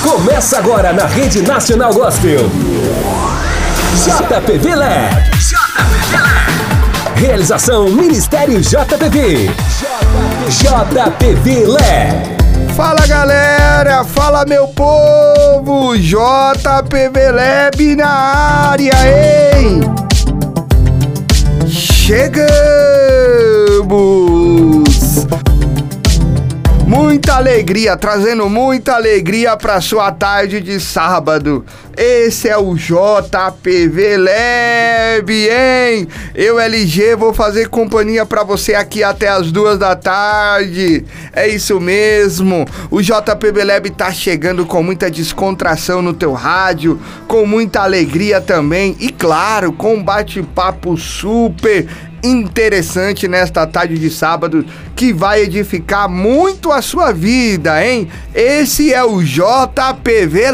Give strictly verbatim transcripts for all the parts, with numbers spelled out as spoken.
Começa agora na Rede Nacional Gospel. J P V Lab. J P V Lab. Realização Ministério J P V. J P V Lab. Fala galera, fala meu povo, J P V Lab na área, hein? Chegamos! Muita alegria, trazendo muita alegria para sua tarde de sábado. Esse é o J P V Lab, hein? Eu, L G, vou fazer companhia para você aqui até as duas da tarde. É isso mesmo. O J P V Lab tá chegando com muita descontração no teu rádio, com muita alegria também e, claro, com um bate-papo super interessante nesta tarde de sábado que vai edificar muito a sua vida, hein? Esse é o J P V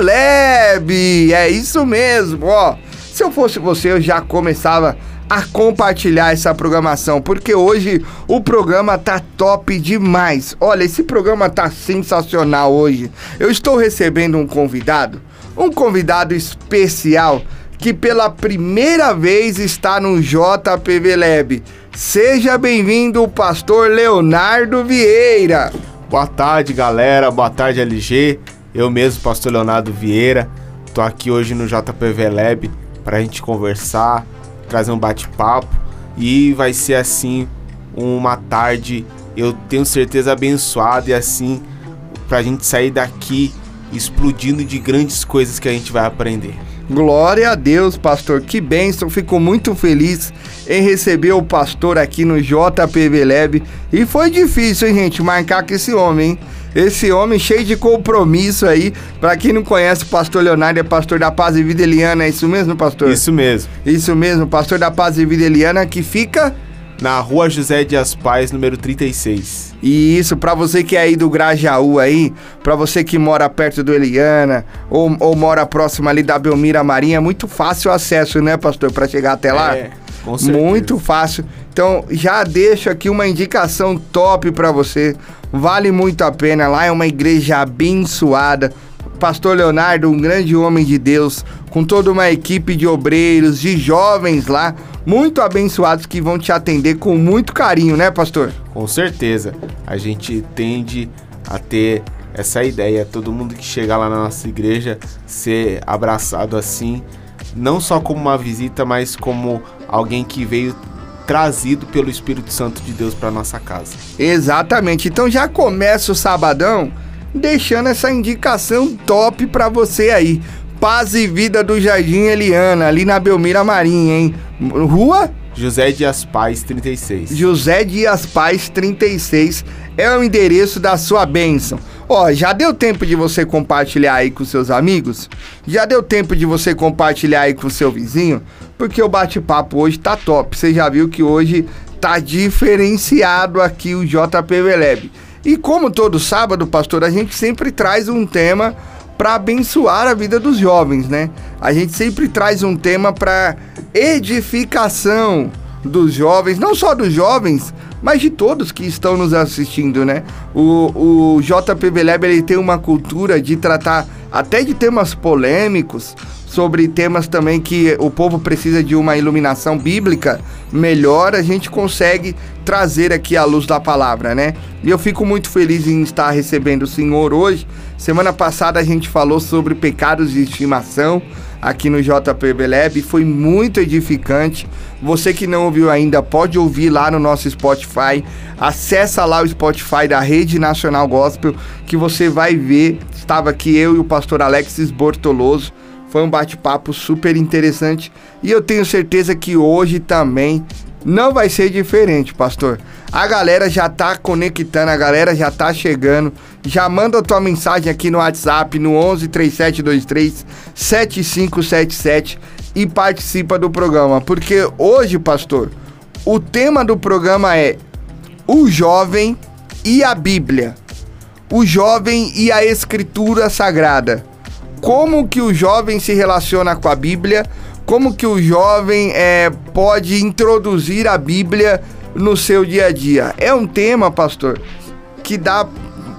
Lab, é isso mesmo, ó. Se eu fosse você, eu já começava a compartilhar essa programação, porque hoje o programa tá top demais. Olha, esse programa tá sensacional hoje. Eu estou recebendo um convidado, um convidado especial, que pela primeira vez está no J P V Lab. Seja bem-vindo, o pastor Leonardo Vieira. Boa tarde, galera. Boa tarde, L G. Eu mesmo, pastor Leonardo Vieira. Tô aqui hoje no J P V Lab pra gente conversar, trazer um bate-papo. E vai ser, assim, uma tarde, eu tenho certeza, abençoada. E assim, pra gente sair daqui explodindo de grandes coisas que a gente vai aprender. Glória a Deus, pastor, que bênção, fico muito feliz em receber o pastor aqui no J P V Lab. E foi difícil, hein, gente, marcar com esse homem, hein? Esse homem cheio de compromisso aí. Pra quem não conhece, o pastor Leonardo é pastor da Paz e Vida Eliana, é isso mesmo, pastor? Isso mesmo. Isso mesmo, pastor da Paz e Vida Eliana, que fica na Rua José Dias Pais, número trinta e seis. E isso, pra você que é aí do Grajaú aí, pra você que mora perto do Eliana, ou, ou mora próximo ali da Belmira Marinha, é muito fácil o acesso, né, pastor, pra chegar até lá? É, com certeza. Muito fácil. Então, já deixo aqui uma indicação top pra você, vale muito a pena, lá é uma igreja abençoada. Pastor Leonardo, um grande homem de Deus, com toda uma equipe de obreiros, de jovens lá, muito abençoados que vão te atender com muito carinho, né, pastor? Com certeza. A gente tende a ter essa ideia, todo mundo que chegar lá na nossa igreja ser abraçado assim, não só como uma visita, mas como alguém que veio trazido pelo Espírito Santo de Deus para nossa casa. Exatamente. Então já começa o sabadão deixando essa indicação top pra você aí. Paz e Vida do Jardim Eliana, ali na Belmira Marinha, hein? Rua? José Dias Pais, trinta e seis. José Dias Pais, trinta e seis é o endereço da sua bênção. Ó, já deu tempo de você compartilhar aí com seus amigos? Já deu tempo de você compartilhar aí com o seu vizinho? Porque o bate-papo hoje tá top. Você já viu que hoje tá diferenciado aqui o J P V Lab. E como todo sábado, pastor, a gente sempre traz um tema para abençoar a vida dos jovens, né? A gente sempre traz um tema para edificação dos jovens, não só dos jovens, mas de todos que estão nos assistindo, né? O, o J P V Lab, ele tem uma cultura de tratar até de temas polêmicos, sobre temas também que o povo precisa de uma iluminação bíblica melhor, a gente consegue trazer aqui a luz da palavra, né? E eu fico muito feliz em estar recebendo o senhor hoje. Semana passada a gente falou sobre pecados de estimação aqui no J P V Lab, foi muito edificante. Você que não ouviu ainda, pode ouvir lá no nosso Spotify. Acessa lá o Spotify da Rede Nacional Gospel, que você vai ver. Estava aqui eu e o pastor Alexis Bortoloso. Foi um bate-papo super interessante e eu tenho certeza que hoje também não vai ser diferente, pastor. A galera já tá conectando, a galera já tá chegando. Já manda a tua mensagem aqui no WhatsApp no onze, três sete dois três, sete cinco sete sete e participa do programa. Porque hoje, pastor, o tema do programa é o jovem e a Bíblia. O jovem e a Escritura Sagrada. Como que o jovem se relaciona com a Bíblia, como que o jovem é, pode introduzir a Bíblia no seu dia a dia. É um tema, pastor, que dá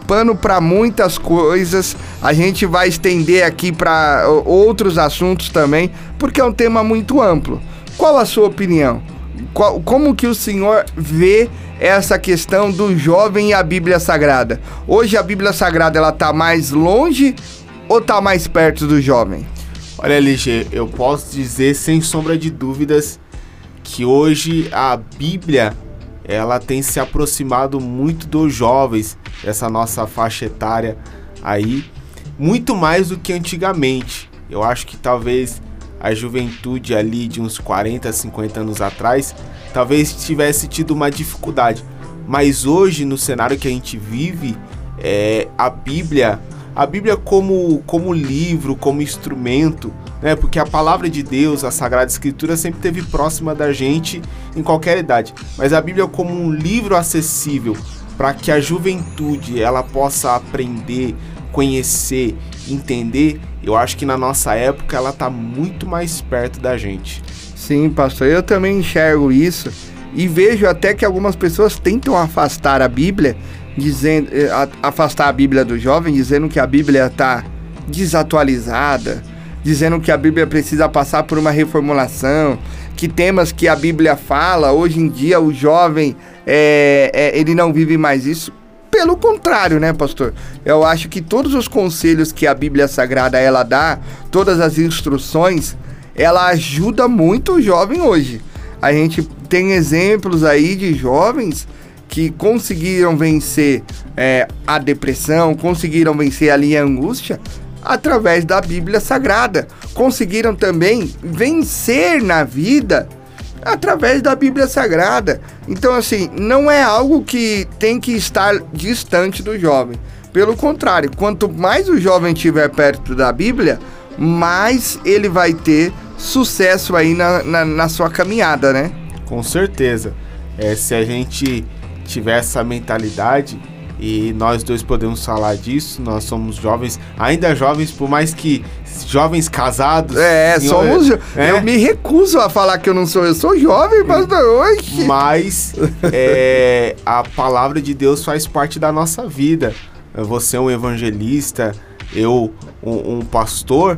pano para muitas coisas. A gente vai estender aqui para outros assuntos também, porque é um tema muito amplo. Qual a sua opinião? Qual, como que o senhor vê essa questão do jovem e a Bíblia Sagrada? Hoje a Bíblia Sagrada, ela tá mais longe ou tá mais perto do jovem? Olha, L G, eu posso dizer sem sombra de dúvidas que hoje a Bíblia, ela tem se aproximado muito dos jovens, essa nossa faixa etária aí, muito mais do que antigamente. Eu acho que talvez a juventude ali de uns quarenta, cinquenta anos atrás, talvez tivesse tido uma dificuldade. Mas hoje, no cenário que a gente vive, é, a Bíblia, a Bíblia como, como livro, como instrumento, né? Porque a palavra de Deus, a Sagrada Escritura, sempre esteve próxima da gente em qualquer idade. Mas a Bíblia como um livro acessível para que a juventude ela possa aprender, conhecer, entender, eu acho que na nossa época ela está muito mais perto da gente. Sim, pastor, eu também enxergo isso e vejo até que algumas pessoas tentam afastar a Bíblia, dizendo, afastar a Bíblia do jovem, dizendo que a Bíblia está desatualizada, dizendo que a Bíblia precisa passar por uma reformulação, que temas que a Bíblia fala, hoje em dia o jovem, é, é, ele não vive mais isso. Pelo contrário, né, pastor? Eu acho que todos os conselhos que a Bíblia Sagrada ela dá, todas as instruções, ela ajuda muito o jovem hoje. A gente tem exemplos aí de jovens que conseguiram vencer é, a depressão, conseguiram vencer ali a angústia através da Bíblia Sagrada. Conseguiram também vencer na vida através da Bíblia Sagrada. Então, assim, não é algo que tem que estar distante do jovem. Pelo contrário, quanto mais o jovem estiver perto da Bíblia, mais ele vai ter sucesso aí na, na, na sua caminhada, né? Com certeza. É, se a gente tiver essa mentalidade, e nós dois podemos falar disso, nós somos jovens, ainda jovens, por mais que jovens casados. É, senhor, somos. É, eu me recuso a falar que eu não sou, eu sou jovem, pastor, hoje. Mas é, a palavra de Deus faz parte da nossa vida. Você é um evangelista, eu um, um pastor,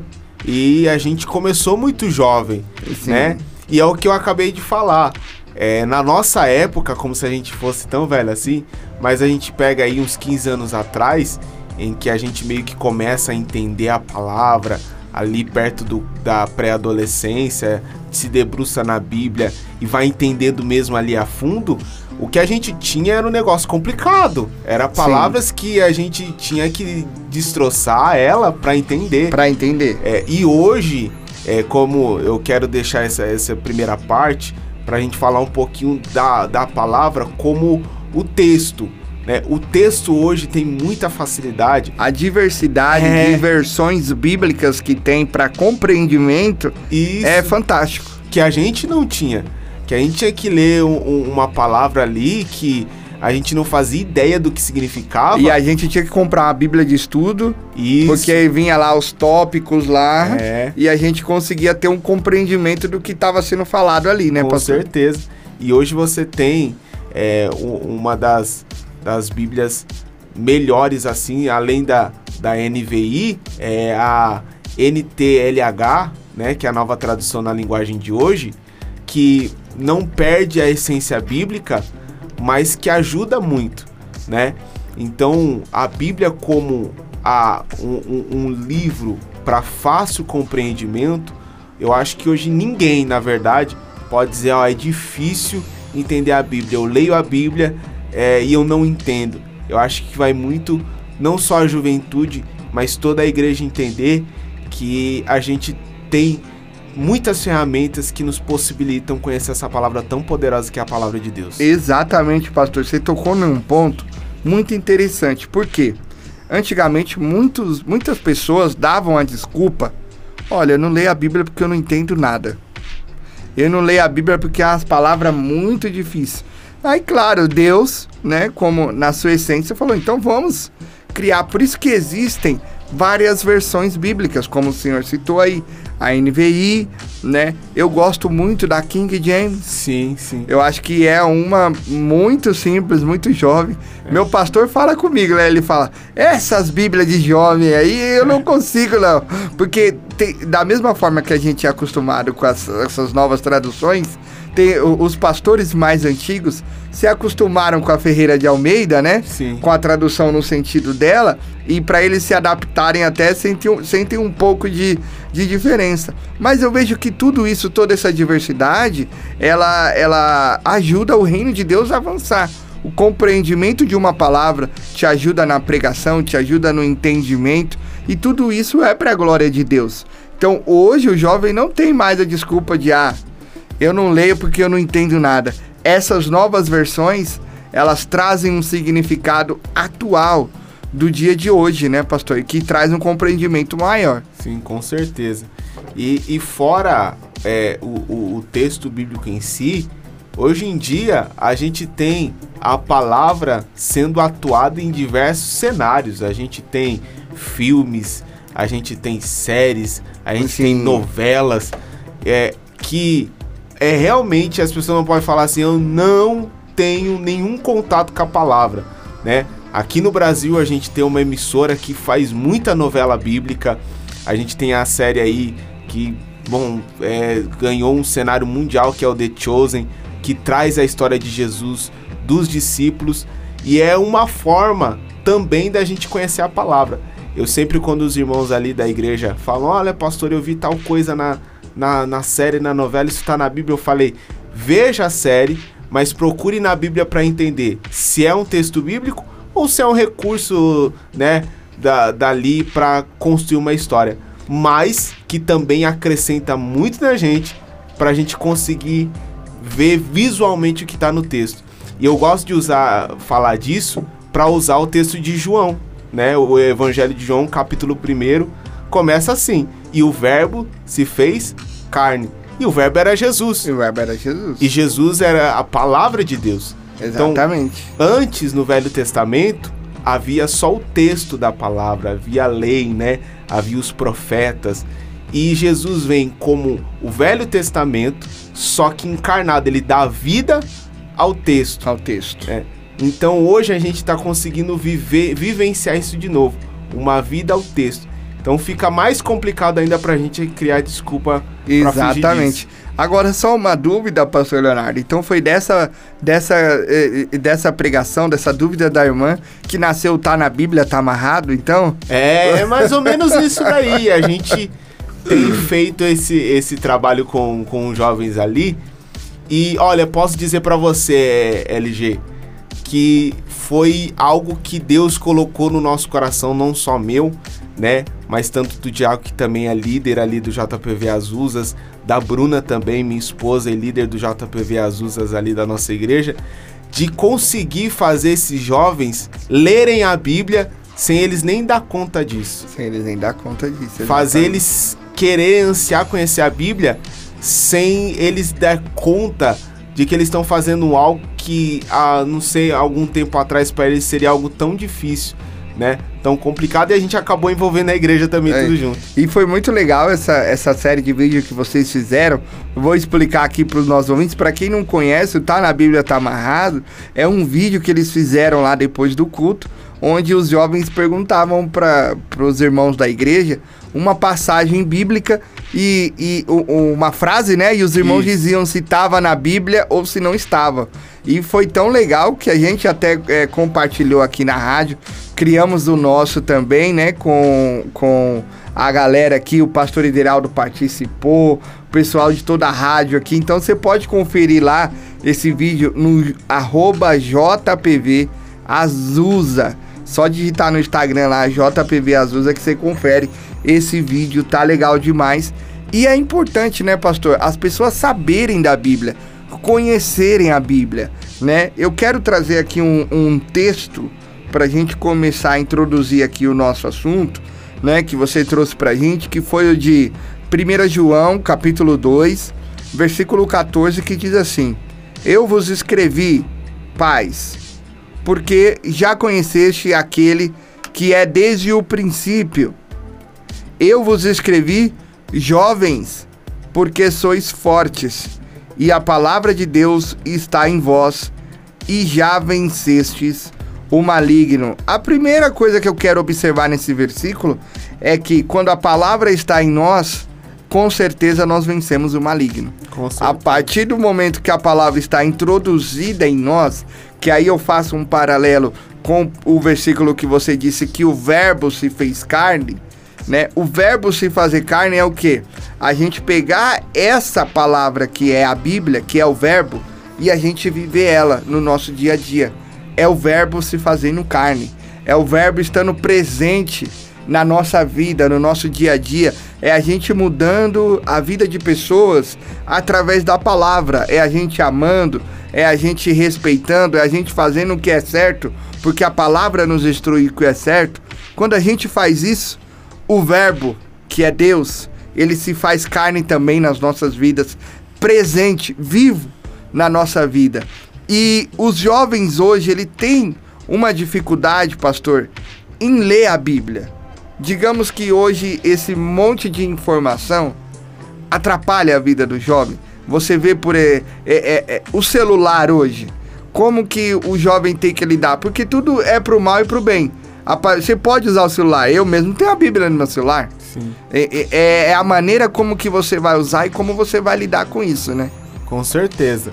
e a gente começou muito jovem, Sim. né? E é o que eu acabei de falar. É, na nossa época, como se a gente fosse tão velho assim, mas a gente pega aí uns quinze anos atrás, em que a gente meio que começa a entender a palavra, ali perto do, da pré-adolescência, se debruça na Bíblia e vai entendendo mesmo ali a fundo, o que a gente tinha era um negócio complicado. Era palavras Sim. que a gente tinha que destroçar ela para entender. Para entender. É, e hoje, é, como eu quero deixar essa, essa primeira parte, para a gente falar um pouquinho da, da palavra como o texto, né? O texto hoje tem muita facilidade. A diversidade é... de versões bíblicas que tem para compreendimento Isso, é fantástico. Que a gente não tinha. Que a gente tinha que ler um, um, uma palavra ali que a gente não fazia ideia do que significava. E a gente tinha que comprar uma Bíblia de estudo. Isso. Porque aí vinha lá os tópicos lá. É. E a gente conseguia ter um compreendimento do que estava sendo falado ali, né, Com pastor? certeza. E hoje você tem é, uma das, das Bíblias melhores, assim, além da, da N V I, é a N T L H, né, que é a nova tradução na linguagem de hoje, que não perde a essência bíblica, mas que ajuda muito, né? Então, a Bíblia como a, um, um livro para fácil compreendimento, eu acho que hoje ninguém, na verdade, pode dizer, ó, é difícil entender a Bíblia. Eu leio a Bíblia é, e eu não entendo. Eu acho que vai muito, não só a juventude, mas toda a igreja entender que a gente tem muitas ferramentas que nos possibilitam conhecer essa palavra tão poderosa que é a palavra de Deus. Exatamente, pastor. Você tocou num ponto muito interessante. Por quê? Antigamente, muitos, muitas pessoas davam a desculpa: olha, eu não leio a Bíblia porque eu não entendo nada. Eu não leio a Bíblia porque é umas palavras muito difíceis. Aí, claro, Deus, né, como na sua essência, falou, então vamos criar. Por isso que existem várias versões bíblicas, como o senhor citou aí, a N V I, né? Eu gosto muito da King James. Sim, sim. Eu acho que é uma muito simples, muito jovem. É. Meu pastor fala comigo, né? Ele fala, essas bíblias de jovem aí, eu não consigo, não. Porque tem, da mesma forma que a gente é acostumado com as, essas novas traduções, tem, os pastores mais antigos se acostumaram com a Ferreira de Almeida, né? Sim. Com a tradução no sentido dela, e para eles se adaptarem até sentem um, sentem um pouco de, de diferença. Mas eu vejo que tudo isso, toda essa diversidade, ela, ela ajuda o reino de Deus a avançar. O compreendimento de uma palavra te ajuda na pregação, te ajuda no entendimento, e tudo isso é para a glória de Deus. Então hoje o jovem não tem mais a desculpa de, ah, eu não leio porque eu não entendo nada. Essas novas versões, elas trazem um significado atual do dia de hoje, né, pastor? Que traz um compreendimento maior. Sim, com certeza. E, e fora é, o, o, o texto bíblico em si, hoje em dia a gente tem a palavra sendo atuada em diversos cenários. A gente tem filmes, a gente tem séries, a gente Sim. tem novelas, é, que... É, realmente as pessoas não podem falar assim, eu não tenho nenhum contato com a palavra, né? Aqui no Brasil a gente tem uma emissora que faz muita novela bíblica, a gente tem a série aí que, bom, é, ganhou um cenário mundial, que é o The Chosen, que traz a história de Jesus, dos discípulos, e é uma forma também da gente conhecer a palavra. Eu sempre, quando os irmãos ali da igreja falam, olha pastor, eu vi tal coisa na... Na, na série, na novela, isso está na Bíblia, eu falei, veja a série, mas procure na Bíblia para entender se é um texto bíblico ou se é um recurso, né, da, dali para construir uma história, mas que também acrescenta muito na gente, para a gente conseguir ver visualmente o que está no texto. E eu gosto de usar, falar disso, para usar o texto de João, né, o Evangelho de João, capítulo primeiro, começa assim, e o verbo se fez carne, e o verbo era Jesus. E o verbo era Jesus. E Jesus era a palavra de Deus. Exatamente. Então, antes, no Velho Testamento, havia só o texto da palavra, havia a lei, né? Havia os profetas. E Jesus vem como o Velho Testamento, só que encarnado, ele dá vida ao texto. Ao texto. É. Então, hoje a gente está conseguindo viver, vivenciar isso de novo, uma vida ao texto. Então fica mais complicado ainda pra gente criar desculpa pra fugir Exatamente. disso. Agora, só uma dúvida, pastor Leonardo. Então foi dessa, dessa, eh, dessa pregação, dessa dúvida da irmã, que nasceu tá na Bíblia, tá amarrado, então? É, é mais ou menos isso daí. A gente tem feito esse, esse trabalho com, com os jovens ali. E, olha, posso dizer pra você, L G, que foi algo que Deus colocou no nosso coração, não só meu, né, mas tanto do Diago, que também é líder ali do J P V Azuzas, da Bruna também, minha esposa, e líder do J P V Azuzas ali da nossa igreja, de conseguir fazer esses jovens lerem a Bíblia sem eles nem dar conta disso. Sem eles nem dar conta disso. Exatamente. Fazer eles querer ansiar conhecer a Bíblia sem eles dar conta de que eles estão fazendo algo que, ah, não sei, algum tempo atrás para eles seria algo tão difícil, né? Tão complicado, e a gente acabou envolvendo a igreja também, é, tudo junto. E foi muito legal essa, essa série de vídeos que vocês fizeram. Eu vou explicar aqui para os nossos ouvintes. Para quem não conhece, o Tá na Bíblia, Tá Amarrado é um vídeo que eles fizeram lá depois do culto, onde os jovens perguntavam para os irmãos da igreja uma passagem bíblica e, e o, uma frase, né? E os irmãos Isso. diziam se estava na Bíblia ou se não estava. E foi tão legal que a gente até é, compartilhou aqui na rádio. Criamos o nosso também, né? Com, com a galera aqui, o pastor Ideraldo participou, o pessoal de toda a rádio aqui. Então você pode conferir lá esse vídeo no arroba J P V Azusa. Só digitar no Instagram lá, J P V Azusa, que você confere. Esse vídeo tá legal demais. E é importante, né, pastor, as pessoas saberem da Bíblia, conhecerem a Bíblia, né? Eu quero trazer aqui um, um texto pra gente começar a introduzir aqui o nosso assunto, né, que você trouxe pra gente, que foi o de primeiro João, capítulo dois, versículo quatorze, que diz assim: eu vos escrevi, pais, porque já conheceste aquele que é desde o princípio. Eu vos escrevi, jovens, porque sois fortes, e a palavra de Deus está em vós, e já vencestes o maligno. A primeira coisa que eu quero observar nesse versículo é que quando a palavra está em nós, com certeza nós vencemos o maligno. A partir do momento que a palavra está introduzida em nós, que aí eu faço um paralelo com o versículo que você disse que o verbo se fez carne, né? O verbo se fazer carne é o quê? A gente pegar essa palavra que é a Bíblia, que é o verbo, e a gente viver ela no nosso dia a dia. É o verbo se fazendo carne, é o verbo estando presente na nossa vida, no nosso dia a dia, é a gente mudando a vida de pessoas através da palavra, é a gente amando, é a gente respeitando, é a gente fazendo o que é certo, porque a palavra nos instrui o que é certo. Quando a gente faz isso, o verbo, que é Deus, ele se faz carne também nas nossas vidas, presente, vivo na nossa vida. E os jovens hoje, ele tem uma dificuldade, pastor, em ler a Bíblia. Digamos que hoje esse monte de informação atrapalha a vida do jovem. Você vê por é, é, é, o celular hoje, como que o jovem tem que lidar? Porque tudo é pro mal e pro bem. Você pode usar o celular, eu mesmo tenho a Bíblia no meu celular. Sim. É, é, é a maneira como que você vai usar e como você vai lidar com isso, né? Com certeza.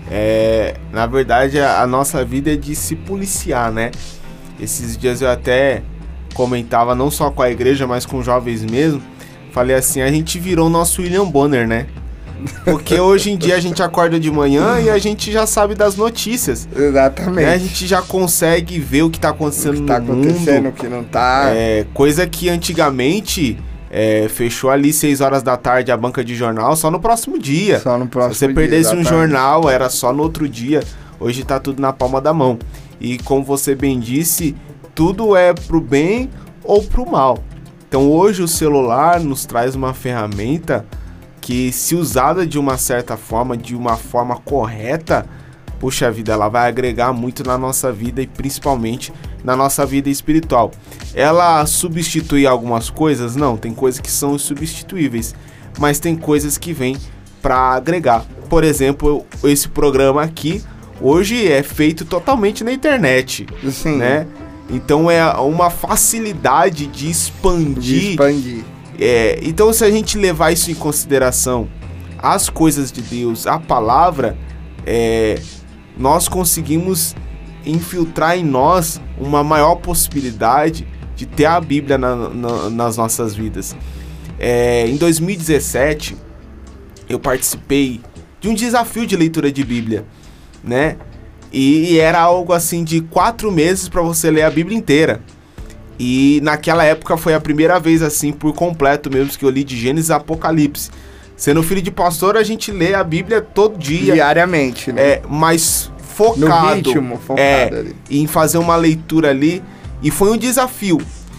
É, na verdade, a, a nossa vida é de se policiar, né? Esses dias eu até comentava, não só com a igreja, mas com jovens mesmo. Falei assim, a gente virou o nosso William Bonner, né? Porque hoje em dia a gente acorda de manhã e a gente já sabe das notícias. Exatamente. Né? A gente já consegue ver o que está acontecendo no mundo. O que está acontecendo, o que não está. É, coisa que antigamente... É, fechou ali seis horas da tarde a banca de jornal só no próximo dia. Só no próximo dia. Se você perdesse um jornal, era só no outro dia. Hoje tá tudo na palma da mão. E como você bem disse, tudo é pro bem ou pro mal. Então hoje o celular nos traz uma ferramenta que, se usada de uma certa forma, de uma forma correta, puxa vida, ela vai agregar muito na nossa vida e principalmente na nossa vida espiritual. Ela substitui algumas coisas? Não, tem coisas que são insubstituíveis, mas tem coisas que vêm para agregar. Por exemplo, esse programa aqui hoje é feito totalmente na internet. Sim. Né? Então é uma facilidade de expandir. De expandir. É, então, se a gente levar isso em consideração, as coisas de Deus, a palavra, é, nós conseguimos infiltrar em nós uma maior possibilidade de ter a Bíblia na, na, nas nossas vidas. É, em dois mil e dezessete, eu participei de um desafio de leitura de Bíblia, né? E, e era algo assim de quatro meses para você ler a Bíblia inteira. E naquela época foi a primeira vez assim por completo mesmo que eu li de Gênesis a Apocalipse. Sendo filho de pastor, a gente lê a Bíblia todo dia. Diariamente, né? É, mas focado, no ritmo, focado é, ali. Em fazer uma leitura ali. E foi um desafio.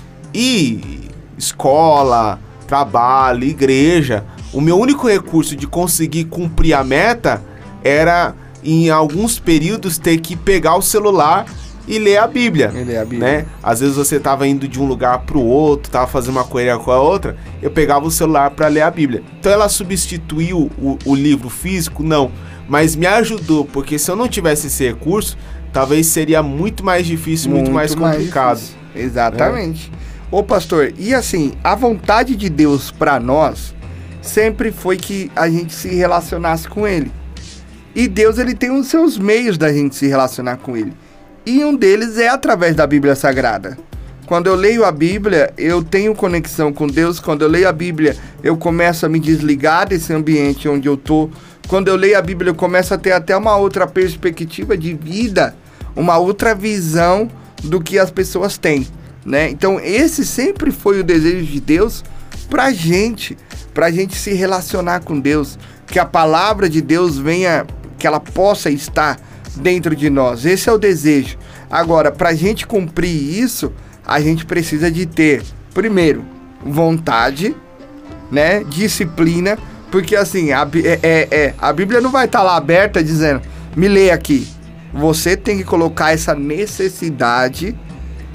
E escola, trabalho, igreja, o meu único recurso de conseguir cumprir a meta era, em alguns períodos, ter que pegar o celular e ler a Bíblia, e ler a Bíblia. Né? Às vezes você estava indo de um lugar para o outro, estava fazendo uma correria com a outra, eu pegava o celular para ler a Bíblia. Então ela substituiu o, o livro físico? Não, mas me ajudou, porque se eu não tivesse esse recurso, talvez seria muito mais difícil, muito, muito mais complicado. Mais Exatamente. Né? Ô pastor, e assim, a vontade de Deus para nós sempre foi que a gente se relacionasse com Ele. E Deus, ele tem os seus meios da gente se relacionar com Ele. E um deles é através da Bíblia Sagrada. Quando eu leio a Bíblia, eu tenho conexão com Deus. Quando eu leio a Bíblia, eu começo a me desligar desse ambiente onde eu tô. Quando eu leio a Bíblia, eu começo a ter até uma outra perspectiva de vida, uma outra visão do que as pessoas têm, né? Então, esse sempre foi o desejo de Deus pra gente, pra gente se relacionar com Deus, que a palavra de Deus venha, que ela possa estar dentro de nós. Esse é o desejo. Agora, pra gente cumprir isso, a gente precisa de ter, primeiro, vontade, né? Disciplina, porque assim, a, é, é, é, a Bíblia não vai estar lá aberta dizendo, me lê aqui. Você tem que colocar essa necessidade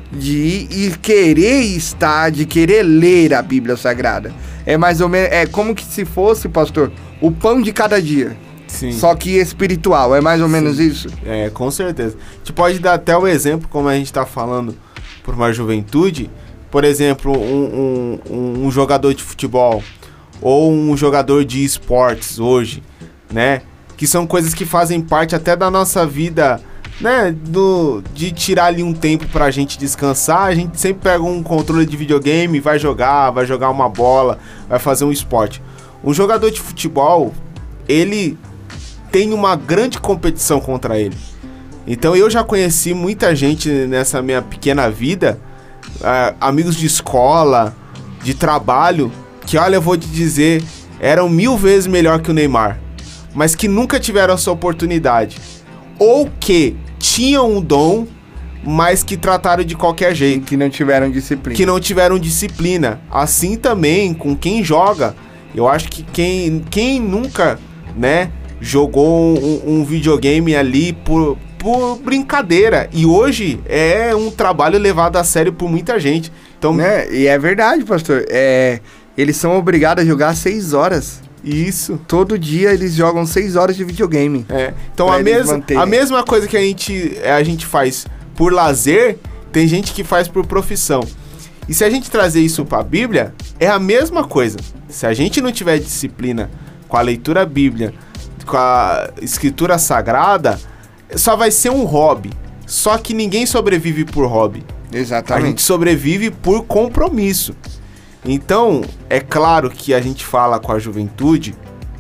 de ir e querer estar, de querer ler a Bíblia Sagrada. É mais ou menos, é como que se fosse, pastor, o pão de cada dia. Sim. Só que espiritual, é mais ou menos Sim. isso? É, com certeza. A gente pode dar até o exemplo, como a gente está falando por uma juventude, por exemplo, um, um, um jogador de futebol ou um jogador de esportes hoje, né? Que são coisas que fazem parte até da nossa vida, né? Do, de tirar ali um tempo pra gente descansar. A gente sempre pega um controle de videogame, vai jogar, vai jogar uma bola, vai fazer um esporte. Um jogador de futebol, ele tem uma grande competição contra ele. Então eu já conheci muita gente nessa minha pequena vida, uh, amigos de escola, de trabalho, que olha, eu vou te dizer, eram mil vezes melhor que o Neymar, mas que nunca tiveram essa oportunidade. Ou que tinham um dom, mas que trataram de qualquer jeito. Que não tiveram disciplina. Que não tiveram disciplina. Assim também com quem joga. Eu acho que quem, quem nunca, né, jogou um, um videogame ali por, por brincadeira. E hoje é um trabalho levado a sério por muita gente. Então, né? E é verdade, pastor. É, eles são obrigados a jogar seis horas. Isso. Todo dia eles jogam seis horas de videogame. É. Então a, mes a mesma coisa que a gente, a gente faz por lazer, tem gente que faz por profissão. E se a gente trazer isso para a Bíblia, é a mesma coisa. Se a gente não tiver disciplina com a leitura bíblia, com a escritura sagrada, só vai ser um hobby. Só que ninguém sobrevive por hobby. Exatamente. A gente sobrevive por compromisso. Então, é claro que a gente fala com a juventude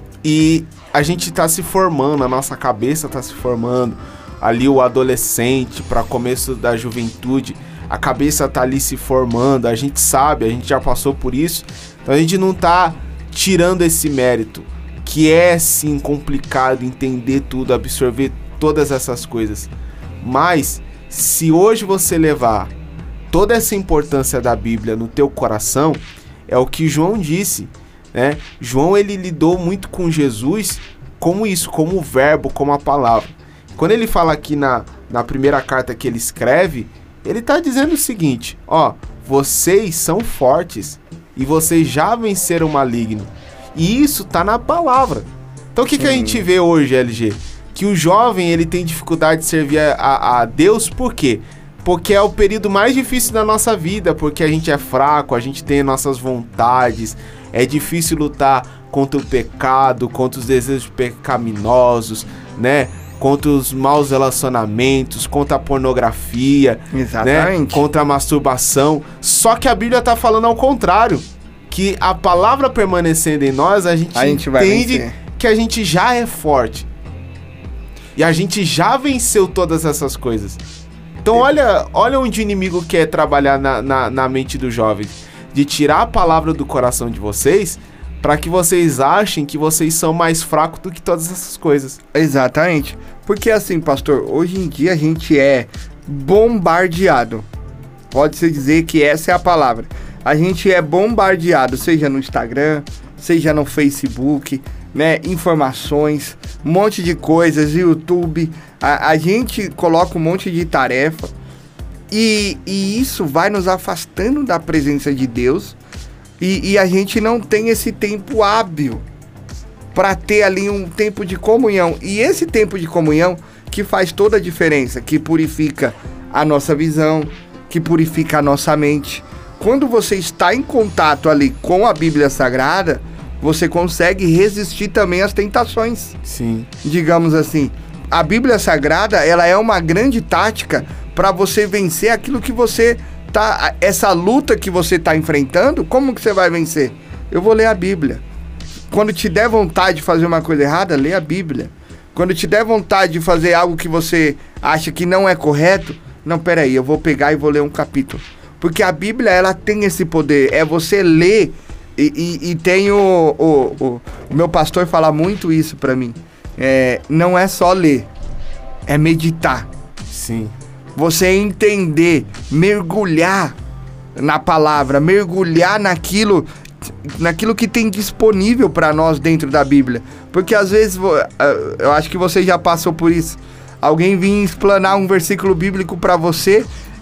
e a gente está se formando, a nossa cabeça está se formando. Ali o adolescente para começo da juventude, a cabeça está ali se formando, a gente sabe, a gente já passou por isso. Então a gente não está tirando esse mérito, que é sim complicado entender tudo, absorver todas essas coisas. Mas se hoje você levar toda essa importância da Bíblia no teu coração, é o que João disse, né? João, ele lidou muito com Jesus como isso, como o verbo, como a palavra. Quando ele fala aqui na, na primeira carta que ele escreve, ele está dizendo o seguinte, ó, vocês são fortes e vocês já venceram o maligno. E isso tá na palavra. Então o que, que a gente vê hoje, L G? Que o jovem, ele tem dificuldade de servir a, a, a Deus, por quê? Porque é o período mais difícil da nossa vida, porque a gente é fraco, a gente tem nossas vontades, é difícil lutar contra o pecado, contra os desejos pecaminosos, né? Contra os maus relacionamentos, contra a pornografia, exatamente, né? Contra a masturbação. Só que a Bíblia está falando ao contrário, que a palavra permanecendo em nós, a gente, a gente entende que a gente já é forte. E a gente já venceu todas essas coisas. Então olha, olha onde o inimigo quer trabalhar na, na, na mente dos jovens. De tirar a palavra do coração de vocês, para que vocês achem que vocês são mais fracos do que todas essas coisas. Exatamente. Porque assim, pastor, hoje em dia a gente é bombardeado. Pode-se dizer que essa é a palavra. A gente é bombardeado, seja no Instagram, seja no Facebook, né? Informações, um monte de coisas, YouTube. A, a gente coloca um monte de tarefa. E, e isso vai nos afastando da presença de Deus. E, e a gente não tem esse tempo hábil para ter ali um tempo de comunhão. E esse tempo de comunhão que faz toda a diferença, que purifica a nossa visão, que purifica a nossa mente. Quando você está em contato ali com a Bíblia Sagrada, você consegue resistir também às tentações. Sim. Digamos assim, a Bíblia Sagrada, ela é uma grande tática para você vencer aquilo que você tá, essa luta que você está enfrentando. Como que você vai vencer? Eu vou ler a Bíblia. Quando te der vontade de fazer uma coisa errada, lê a Bíblia. Quando te der vontade de fazer algo que você acha que não é correto, não, peraí, eu vou pegar e vou ler um capítulo. Porque a Bíblia, ela tem esse poder, é você ler, e, e, e tem o, o, o, o meu pastor fala muito isso pra mim, é, não é só ler, é meditar. Sim. Você entender, mergulhar na palavra, mergulhar naquilo, naquilo que tem disponível para nós dentro da Bíblia. Porque às vezes, eu acho que você já passou por isso, alguém vinha explanar um versículo bíblico para você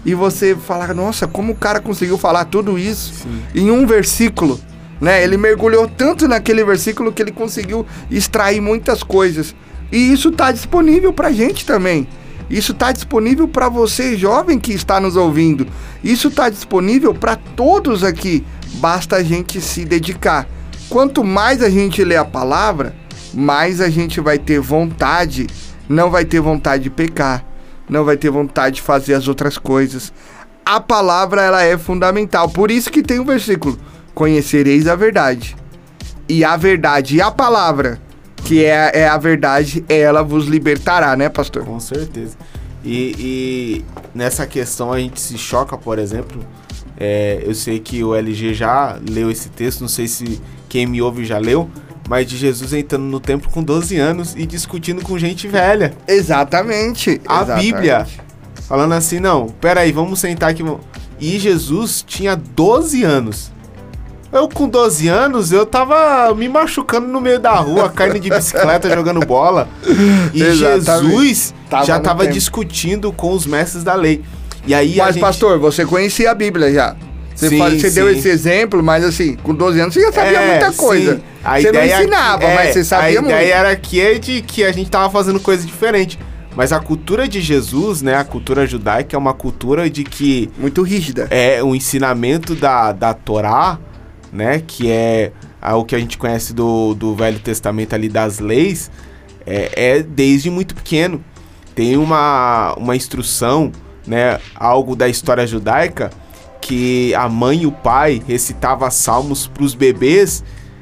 e você fala, nossa, como o cara conseguiu falar tudo isso Sim. em um versículo, né? Ele mergulhou tanto naquele versículo que ele conseguiu extrair muitas coisas. E isso está disponível pra gente também. Isso está disponível para você, jovem que está nos ouvindo. Isso está disponível para todos aqui. Basta a gente se dedicar. Quanto mais a gente lê a palavra, mais a gente vai ter vontade, não vai ter vontade de pecar, não vai ter vontade de fazer as outras coisas. A palavra, ela é fundamental. Por isso que tem o versículo: conhecereis a verdade. E a verdade e a palavra, que é, é a verdade, ela vos libertará, né, pastor? Com certeza. E, e nessa questão a gente se choca, por exemplo, é, eu sei que o L G já leu esse texto, não sei se quem me ouve já leu, mas de Jesus entrando no templo com doze anos e discutindo com gente velha. Exatamente. A exatamente. Bíblia, falando assim, não, peraí, vamos sentar aqui. E Jesus tinha doze anos. Eu com doze anos, eu tava me machucando no meio da rua, caindo de bicicleta, jogando bola. E Exatamente. Jesus Tava já no tava tempo. discutindo com os mestres da lei. E aí a Mas, gente... pastor, você conhecia a Bíblia já. Você, Sim, fala, você sim. deu esse exemplo, mas assim, com doze anos você já sabia É, muita coisa. sim. A Você não ideia ensinava, aqui- mas é, você sabia A muito. ideia era que, é de que a gente tava fazendo coisa diferente. Mas a cultura de Jesus, né, a cultura judaica é uma cultura de que Muito rígida. é o ensinamento da, da Torá, né, que é a- o que a gente conhece do, do Velho Testamento ali, das leis, é, é desde muito pequeno. Tem uma, uma instrução, né, algo da história judaica, que a mãe e o pai recitavam salmos para os bebês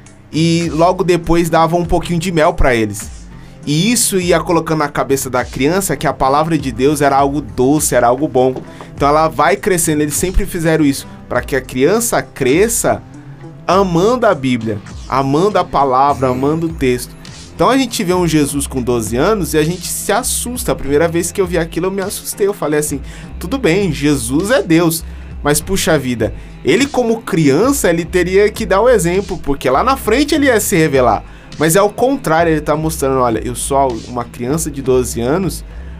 e logo depois davam um pouquinho de mel para eles. E isso ia colocando na cabeça da criança que a palavra de Deus era algo doce, era algo bom. Então ela vai crescendo, eles sempre fizeram isso, para que a criança cresça amando a Bíblia, amando a palavra, amando o texto. Então a gente vê um Jesus com doze anos e a gente se assusta. A primeira vez que eu vi aquilo eu me assustei, eu falei assim, tudo bem, Jesus é Deus, mas puxa vida, ele como criança ele teria que dar o exemplo, porque lá na frente ele ia se revelar. Mas é o contrário, ele tá mostrando, olha, eu sou uma criança de doze anos,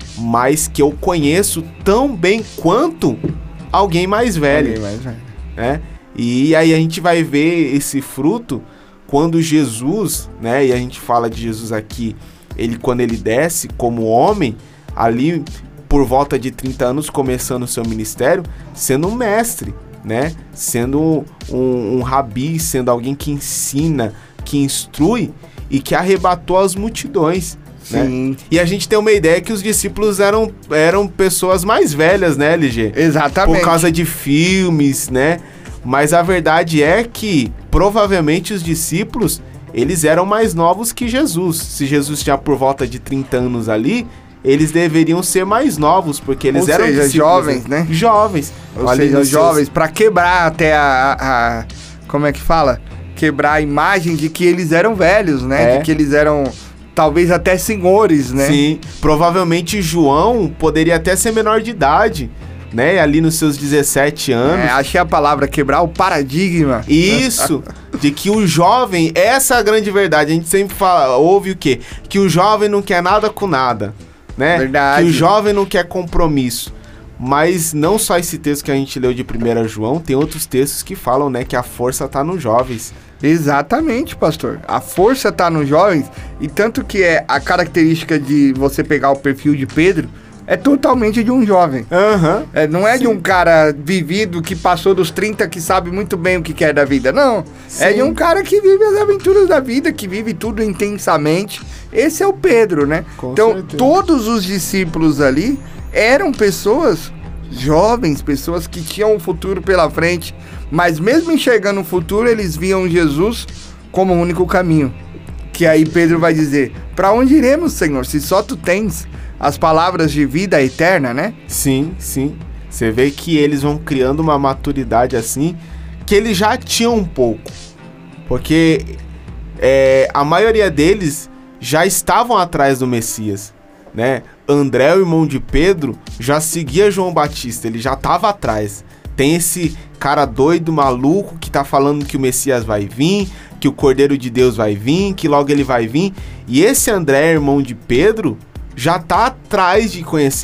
mas que eu conheço tão bem quanto alguém mais velho, Alguém mais velho. né? E aí a gente vai ver esse fruto quando Jesus, né, e a gente fala de Jesus aqui, ele quando ele desce como homem, ali por volta de trinta anos, começando o seu ministério, sendo um mestre, né? Sendo um, um rabi, sendo alguém que ensina, que instrui e que arrebatou as multidões, né? Sim. E a gente tem uma ideia que os discípulos eram, eram pessoas mais velhas, né, L G? Exatamente. Por causa de filmes, né? Mas a verdade é que provavelmente os discípulos, eles eram mais novos que Jesus. Se Jesus tinha por volta de trinta anos ali, eles deveriam ser mais novos, porque eles Ou eram seja, discípulos, jovens, né? Jovens. Ou Ali seja, nos seus- jovens, pra quebrar até a, a, a- como é que fala? Quebrar a imagem de que eles eram velhos, né? É. De que eles eram talvez até senhores, né? Sim, provavelmente João poderia até ser menor de idade, né? Ali nos seus dezessete anos. É, achei a palavra quebrar o paradigma. Isso, de que o jovem, essa é a grande verdade, a gente sempre fala, ouve o quê? Que o jovem não quer nada com nada, né? Verdade. Que o jovem não quer compromisso. Mas não só esse texto que a gente leu de primeiro João, tem outros textos que falam, né, que a força tá nos jovens. Exatamente, pastor. A força tá nos jovens, e tanto que é a característica de você pegar o perfil de Pedro, é totalmente de um jovem. Aham. É, não é de Sim. um cara vivido que passou dos trinta, que sabe muito bem o que quer da vida. Não. É Sim. de um cara que vive as aventuras da vida, que vive tudo intensamente. Esse é o Pedro, né? Com então, certeza. todos os discípulos ali eram pessoas jovens, pessoas que tinham um futuro pela frente. Mas mesmo enxergando o futuro, eles viam Jesus como o único caminho. Que aí Pedro vai dizer, para onde iremos, Senhor, se só tu tens as palavras de vida eterna, né? Sim, sim. Você vê que eles vão criando uma maturidade assim, que eles já tinham um pouco. Porque é, a maioria deles já estavam atrás do Messias, né? André, o irmão de Pedro, já seguia João Batista, ele já estava atrás. Tem esse cara doido, maluco, que tá falando que o Messias vai vir, que o Cordeiro de Deus vai vir, que logo ele vai vir. E esse André, irmão de Pedro, já tá atrás de conhecer.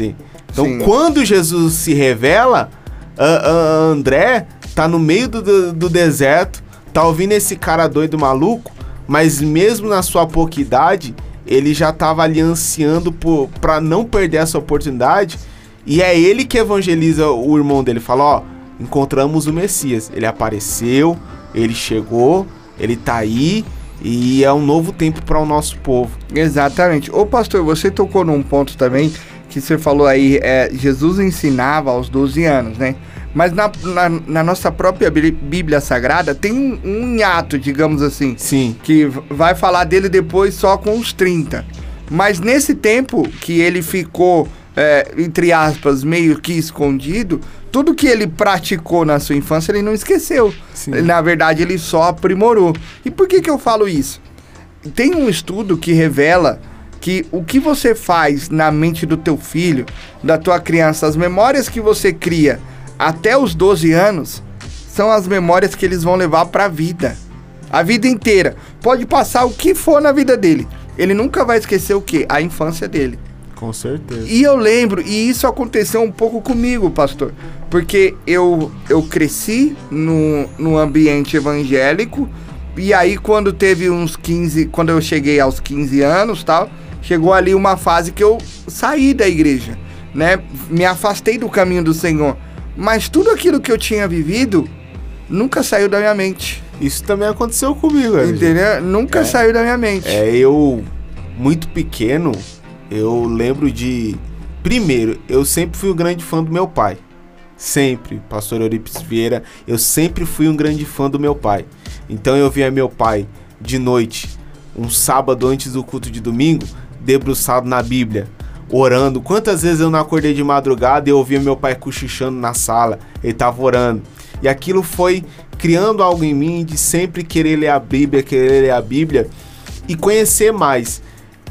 Então, Sim. quando Jesus se revela, a, a André tá no meio do, do, do deserto, tá ouvindo esse cara doido maluco, mas mesmo na sua pouca idade, ele já tava ali ansiando por, pra não perder essa oportunidade, e é ele que evangeliza o irmão dele, fala, ó, encontramos o Messias, ele apareceu, ele chegou, ele tá aí, e é um novo tempo para o nosso povo. Exatamente. Ô pastor, você tocou num ponto também, que você falou aí, é, Jesus ensinava aos doze anos, né? Mas na, na, na nossa própria Bíblia Sagrada tem um, um hiato, digamos assim. Sim. Que vai falar dele depois só com os trinta. Mas nesse tempo que ele ficou, é, entre aspas, meio que escondido, tudo que ele praticou na sua infância ele não esqueceu. Sim. Na verdade, ele só aprimorou. E por que que eu falo isso? Tem um estudo que revela que o que você faz na mente do teu filho, da tua criança, as memórias que você cria até os doze anos, são as memórias que eles vão levar para a vida. A vida inteira. Pode passar o que for na vida dele. Ele nunca vai esquecer o quê? A infância dele. Com certeza. E eu lembro, e isso aconteceu um pouco comigo, pastor. Porque eu, eu cresci no, no ambiente evangélico, e aí quando teve uns quinze, quando eu cheguei aos quinze anos, tal, chegou ali uma fase que eu saí da igreja, né? Me afastei do caminho do Senhor. Mas tudo aquilo que eu tinha vivido nunca saiu da minha mente. Isso também aconteceu comigo, L G. Entendeu? Nunca É. saiu da minha mente. É, eu, muito pequeno, eu lembro de... Primeiro, eu sempre fui um grande fã do meu pai. Sempre, pastor Eurípides Vieira, eu sempre fui um grande fã do meu pai. Então eu via meu pai de noite, um sábado antes do culto de domingo, debruçado na Bíblia, orando. Quantas vezes eu não acordei de madrugada e eu ouvia meu pai cochichando na sala, ele tava orando. E aquilo foi criando algo em mim de sempre querer ler a Bíblia, querer ler a Bíblia e conhecer mais.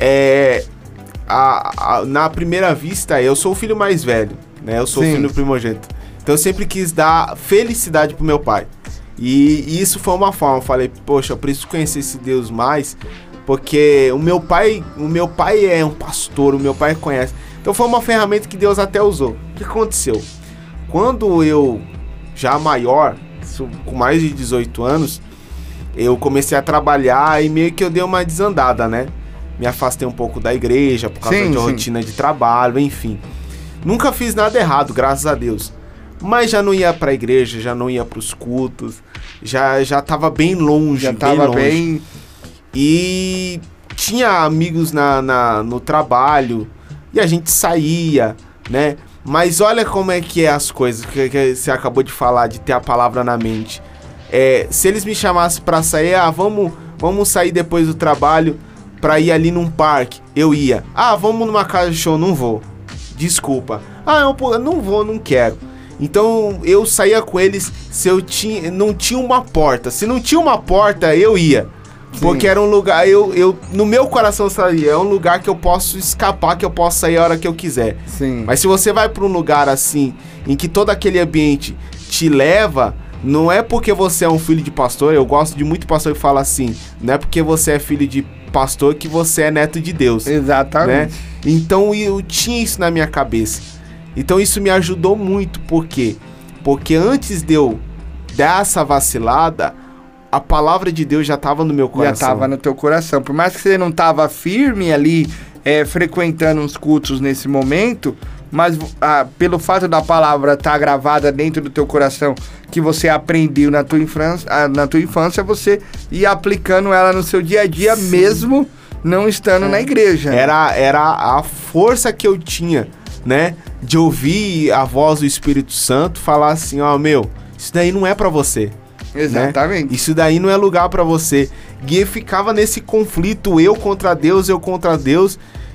É, a, a, na primeira vista, eu sou o filho mais velho, né? Eu sou Sim. o filho primogênito. Então eu sempre quis dar felicidade pro meu pai. E, e isso foi uma forma, eu falei, poxa, eu preciso conhecer esse Deus mais, porque o meu pai, o meu pai é um pastor, o meu pai conhece. Então foi uma ferramenta que Deus até usou. O que aconteceu? Quando eu, já maior, com mais de dezoito anos, eu comecei a trabalhar e meio que eu dei uma desandada, né? Me afastei um pouco da igreja por causa Sim, de sim. rotina de trabalho, enfim. Nunca fiz nada errado, graças a Deus. Mas já não ia pra igreja, já não ia pros cultos, já, já tava bem longe, Já bem tava longe. bem... E tinha amigos na, na, no trabalho, e a gente saía, né? Mas olha como é que é as coisas, que, que você acabou de falar, de ter a palavra na mente. É, se eles me chamassem pra sair, ah, vamos, vamos sair depois do trabalho pra ir ali num parque, eu ia. Ah, vamos numa casa de show, não vou. Desculpa. Ah, eu não vou, não quero. Então eu saía com eles se eu tinha, não tinha uma porta. Se não tinha uma porta, eu ia. Sim. Porque era um lugar, eu, eu, no meu coração eu sabia, é um lugar que eu posso escapar, que eu posso sair a hora que eu quiser. Sim. Mas se você vai para um lugar assim, em que todo aquele ambiente te leva, não é porque você é um filho de pastor, eu gosto de muito pastor que fala assim, não é porque você é filho de pastor que você é neto de Deus. Exatamente. Né? Então eu tinha isso na minha cabeça. Então isso me ajudou muito, por quê? Porque antes de eu dar essa vacilada, a palavra de Deus já estava no meu coração. Já estava no teu coração. Por mais que você não estava firme ali, é, frequentando os cultos nesse momento, mas ah, pelo fato da palavra estar tá gravada dentro do teu coração, que você aprendeu na tua infância, ah, na tua infância, você ia aplicando ela no seu dia a dia, sim, mesmo não estando é. na igreja. Era, era a força que eu tinha, né? De ouvir a voz do Espírito Santo falar assim, ó, meu, isso daí não é pra você. Exatamente. Né? Isso daí não é lugar pra você. E eu ficava nesse conflito, eu contra Deus, eu contra Deus.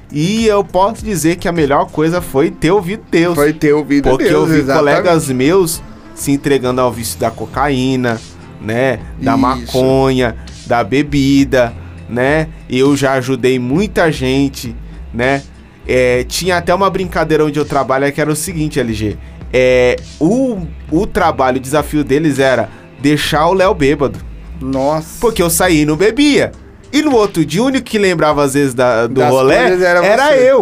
E eu posso dizer que a melhor coisa foi ter ouvido Deus. Foi ter ouvido porque Deus, eu vi exatamente. colegas meus se entregando ao vício da cocaína, né? Da Isso. maconha, da bebida, né? Eu já ajudei muita gente, né? É, tinha até uma brincadeira onde eu trabalho que era o seguinte, L G. É, o, o trabalho, o desafio deles era deixar o Léo bêbado. Nossa. Porque eu saí e não bebia. E no outro dia, o único que lembrava às vezes da, do Das rolê coisas era era você. eu.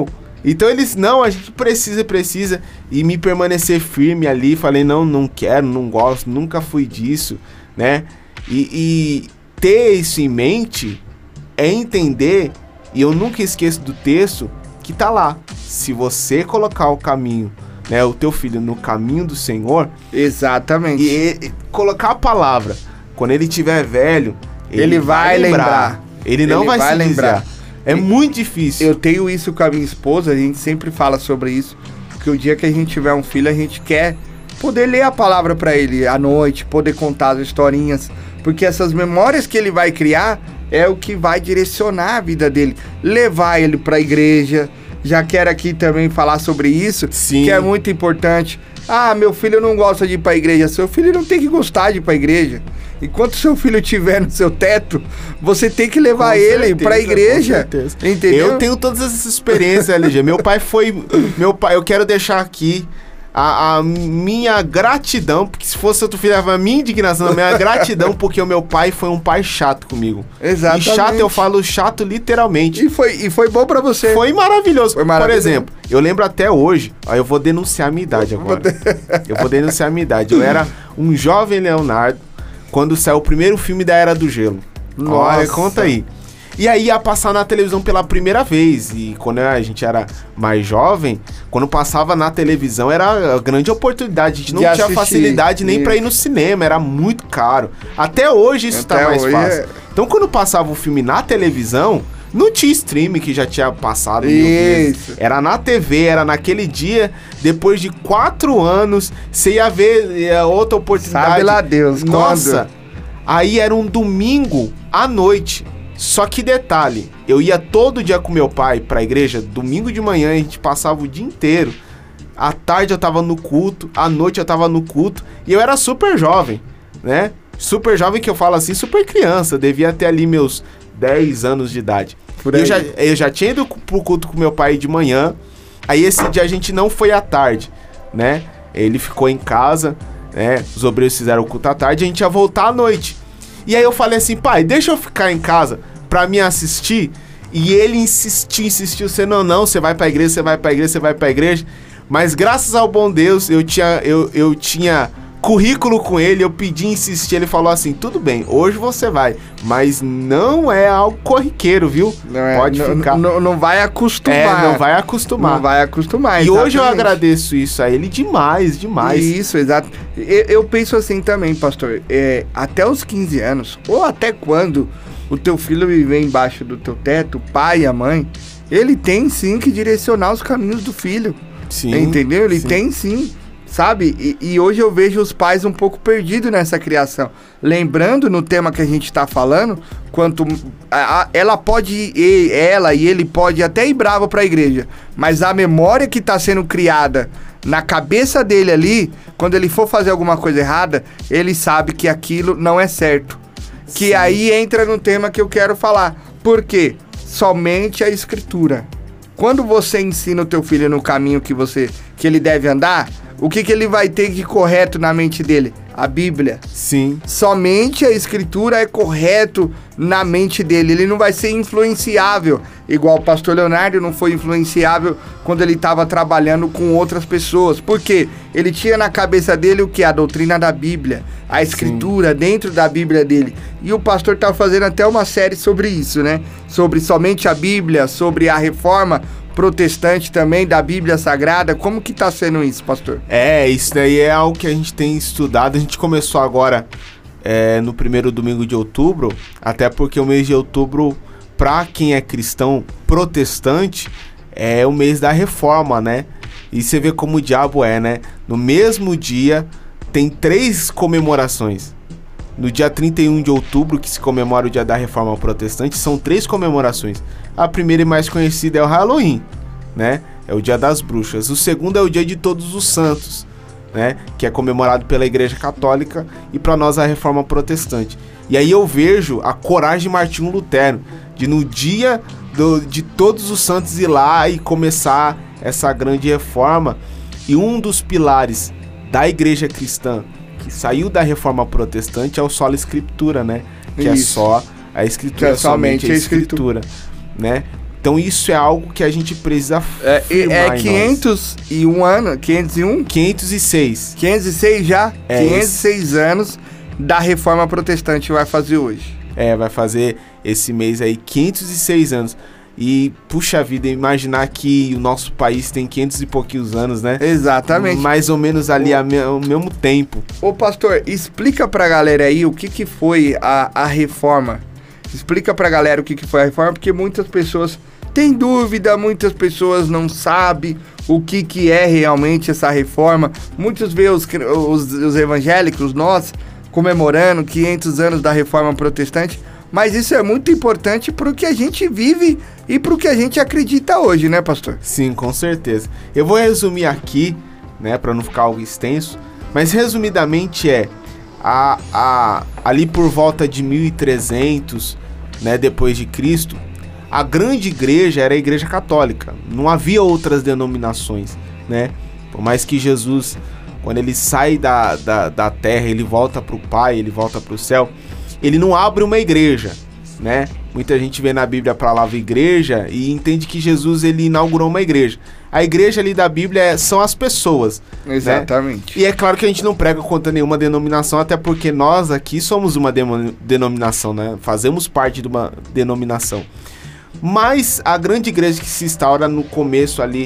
Então eles, não, a gente precisa, precisa, e me permanecer firme ali, falei, não, não quero, não gosto, nunca fui disso, né? E, e ter isso em mente é entender, e eu nunca esqueço do texto que tá lá, se você colocar o caminho, né, o teu filho no caminho do Senhor, exatamente, e, e colocar a palavra, quando ele tiver velho, ele, ele vai, vai lembrar. lembrar, ele não ele vai, vai se lembrar. desviar. É muito difícil. Eu tenho isso com a minha esposa, a gente sempre fala sobre isso, porque o dia que a gente tiver um filho, a gente quer poder ler a palavra pra ele à noite, poder contar as historinhas, porque essas memórias que ele vai criar é o que vai direcionar a vida dele, levar ele pra igreja. Já quero aqui também falar sobre isso, Sim. que é muito importante. Ah, meu filho não gosta de ir pra igreja. Seu filho não tem que gostar de ir pra igreja. Enquanto seu filho estiver no seu teto, você tem que levar Com ele certeza, pra igreja. com certeza. Entendeu? Eu tenho todas essas experiências, L G. Meu pai foi... Meu pai, eu quero deixar aqui a, a minha gratidão, porque se fosse outro filho, a minha indignação, a minha gratidão, porque o meu pai foi um pai chato comigo. Exatamente. E chato, eu falo chato literalmente. E foi, e foi bom pra você. Foi maravilhoso. Foi maravilhoso. Por exemplo, eu lembro até hoje, ó, eu vou denunciar a minha idade agora. Eu vou denunciar a minha idade. Eu era um jovem Leonardo quando saiu o primeiro filme da Era do Gelo. Nossa. Olha, conta aí. E aí ia passar na televisão pela primeira vez. E quando a gente era mais jovem, quando passava na televisão era a grande oportunidade. A gente não De tinha assistir. facilidade nem Isso. pra ir no cinema, era muito caro. Até hoje isso Até tá mais hoje fácil. é- Então quando passava o filme na televisão, não tinha streaming que já tinha passado mil vezes. Isso. Era na T V, era naquele dia, depois de quatro anos, você ia ver é, outra oportunidade. Sabe lá Deus, Nossa, quando? aí era um domingo à noite. Só que detalhe, eu ia todo dia com meu pai pra igreja, domingo de manhã a gente passava o dia inteiro. À tarde eu tava no culto, à noite eu tava no culto, e eu era super jovem, né? Super jovem que eu falo assim, super criança, devia ter ali meus dez anos de idade. Por E eu aí. já, eu já tinha ido pro culto com meu pai de manhã, aí esse dia a gente não foi à tarde, né? Ele ficou em casa, né? Os obreiros fizeram o culto à tarde, a gente ia voltar à noite. E aí eu falei assim, pai, deixa eu ficar em casa pra me assistir. E ele insistiu, insistiu, você não, não, você vai pra igreja, você vai pra igreja, você vai pra igreja. Mas graças ao bom Deus, eu tinha, eu, eu tinha currículo com ele, eu pedi, insisti, ele falou assim, tudo bem, hoje você vai, mas não é algo corriqueiro, viu? Não é- Pode não- ficar. Não, não vai acostumar. É, não vai acostumar. Não vai acostumar. E hoje eu exatamente. agradeço isso a ele demais, demais. Isso, exato. Eu, eu penso assim também, pastor. É, até os quinze anos, ou até quando o teu filho viver embaixo do teu teto, o pai e a mãe, ele tem sim que direcionar os caminhos do filho. Sim, Entendeu? Ele sim. tem sim. Sabe? E, e hoje eu vejo os pais um pouco perdidos nessa criação. Lembrando no tema que a gente tá falando, quanto a- a- ela pode ir, ela e ele pode até ir bravo pra igreja, mas a memória que tá sendo criada na cabeça dele ali, quando ele for fazer alguma coisa errada, ele sabe que aquilo não é certo. Que Sim. aí entra no tema que eu quero falar. Por quê? Somente a escritura. Quando você ensina o teu filho no caminho que você que ele deve andar, o que, que ele vai ter de correto na mente dele? A Bíblia. Sim. Somente a escritura é correto na mente dele. Ele não vai ser influenciável, igual o pastor Leonardo não foi influenciável quando ele estava trabalhando com outras pessoas. Por quê? Ele tinha na cabeça dele o que? A doutrina da Bíblia, a escritura Sim. dentro da Bíblia dele. E o pastor tá fazendo até uma série sobre isso, né? Sobre somente a Bíblia, sobre a reforma protestante também da Bíblia Sagrada. Como que tá sendo isso, pastor? É, isso daí é algo que a gente tem estudado. A gente começou agora é, no primeiro domingo de outubro, até porque o mês de outubro, para quem é cristão protestante, é o mês da reforma, né? E você vê como o diabo é, né? No mesmo dia tem três comemorações. No dia trinta e um de outubro, que se comemora o dia da reforma protestante, são três comemorações. A primeira e mais conhecida é o Halloween, né? É o dia das bruxas. O segundo é o dia de todos os santos, né? Que é comemorado pela Igreja Católica e para nós a reforma protestante. E aí eu vejo a coragem de Martinho Lutero, de no dia do, de todos os santos ir lá e começar essa grande reforma. E um dos pilares da igreja cristã que saiu da reforma protestante é o sola escritura, né? Que Isso. é só a escritura, Que é somente somente a a escritura, né? Então isso é algo que a gente precisa É, firmar é em nós. quinhentos e um ano, quinhentos e um? quinhentos e seis. quinhentos e seis já? É quinhentos e seis anos da Reforma Protestante vai fazer hoje. É, vai fazer esse mês aí quinhentos e seis anos. E, puxa vida, imaginar que o nosso país tem quinhentos e pouquinhos anos, né? Exatamente. Mais ou menos ali ao mesmo tempo. Ô pastor, explica pra galera aí o que que foi a, a Reforma. Explica pra galera o que que foi a Reforma, porque muitas pessoas têm dúvida, muitas pessoas não sabem o que que é realmente essa Reforma. Muitos vê os, os, os evangélicos, nós, comemorando quinhentos anos da Reforma Protestante, mas isso é muito importante pro que a gente vive e pro que a gente acredita hoje, né, pastor? Sim, com certeza. Eu vou resumir aqui, né, para não ficar algo extenso, mas resumidamente é a, a, ali por volta de mil e trezentos, né, depois de Cristo, a grande igreja era a Igreja Católica. Não havia outras denominações, né? Por mais que Jesus, quando ele sai da, da, da terra, ele volta para o Pai, ele volta para o céu, ele não abre uma igreja, né? Muita gente vê na Bíblia a palavra igreja e entende que Jesus ele inaugurou uma igreja. A igreja ali da Bíblia é, são as pessoas. Exatamente. Né? E é claro que a gente não prega contra nenhuma denominação, até porque nós aqui somos uma demo- denominação, né? Fazemos parte de uma denominação. Mas a grande igreja que se instaura no começo ali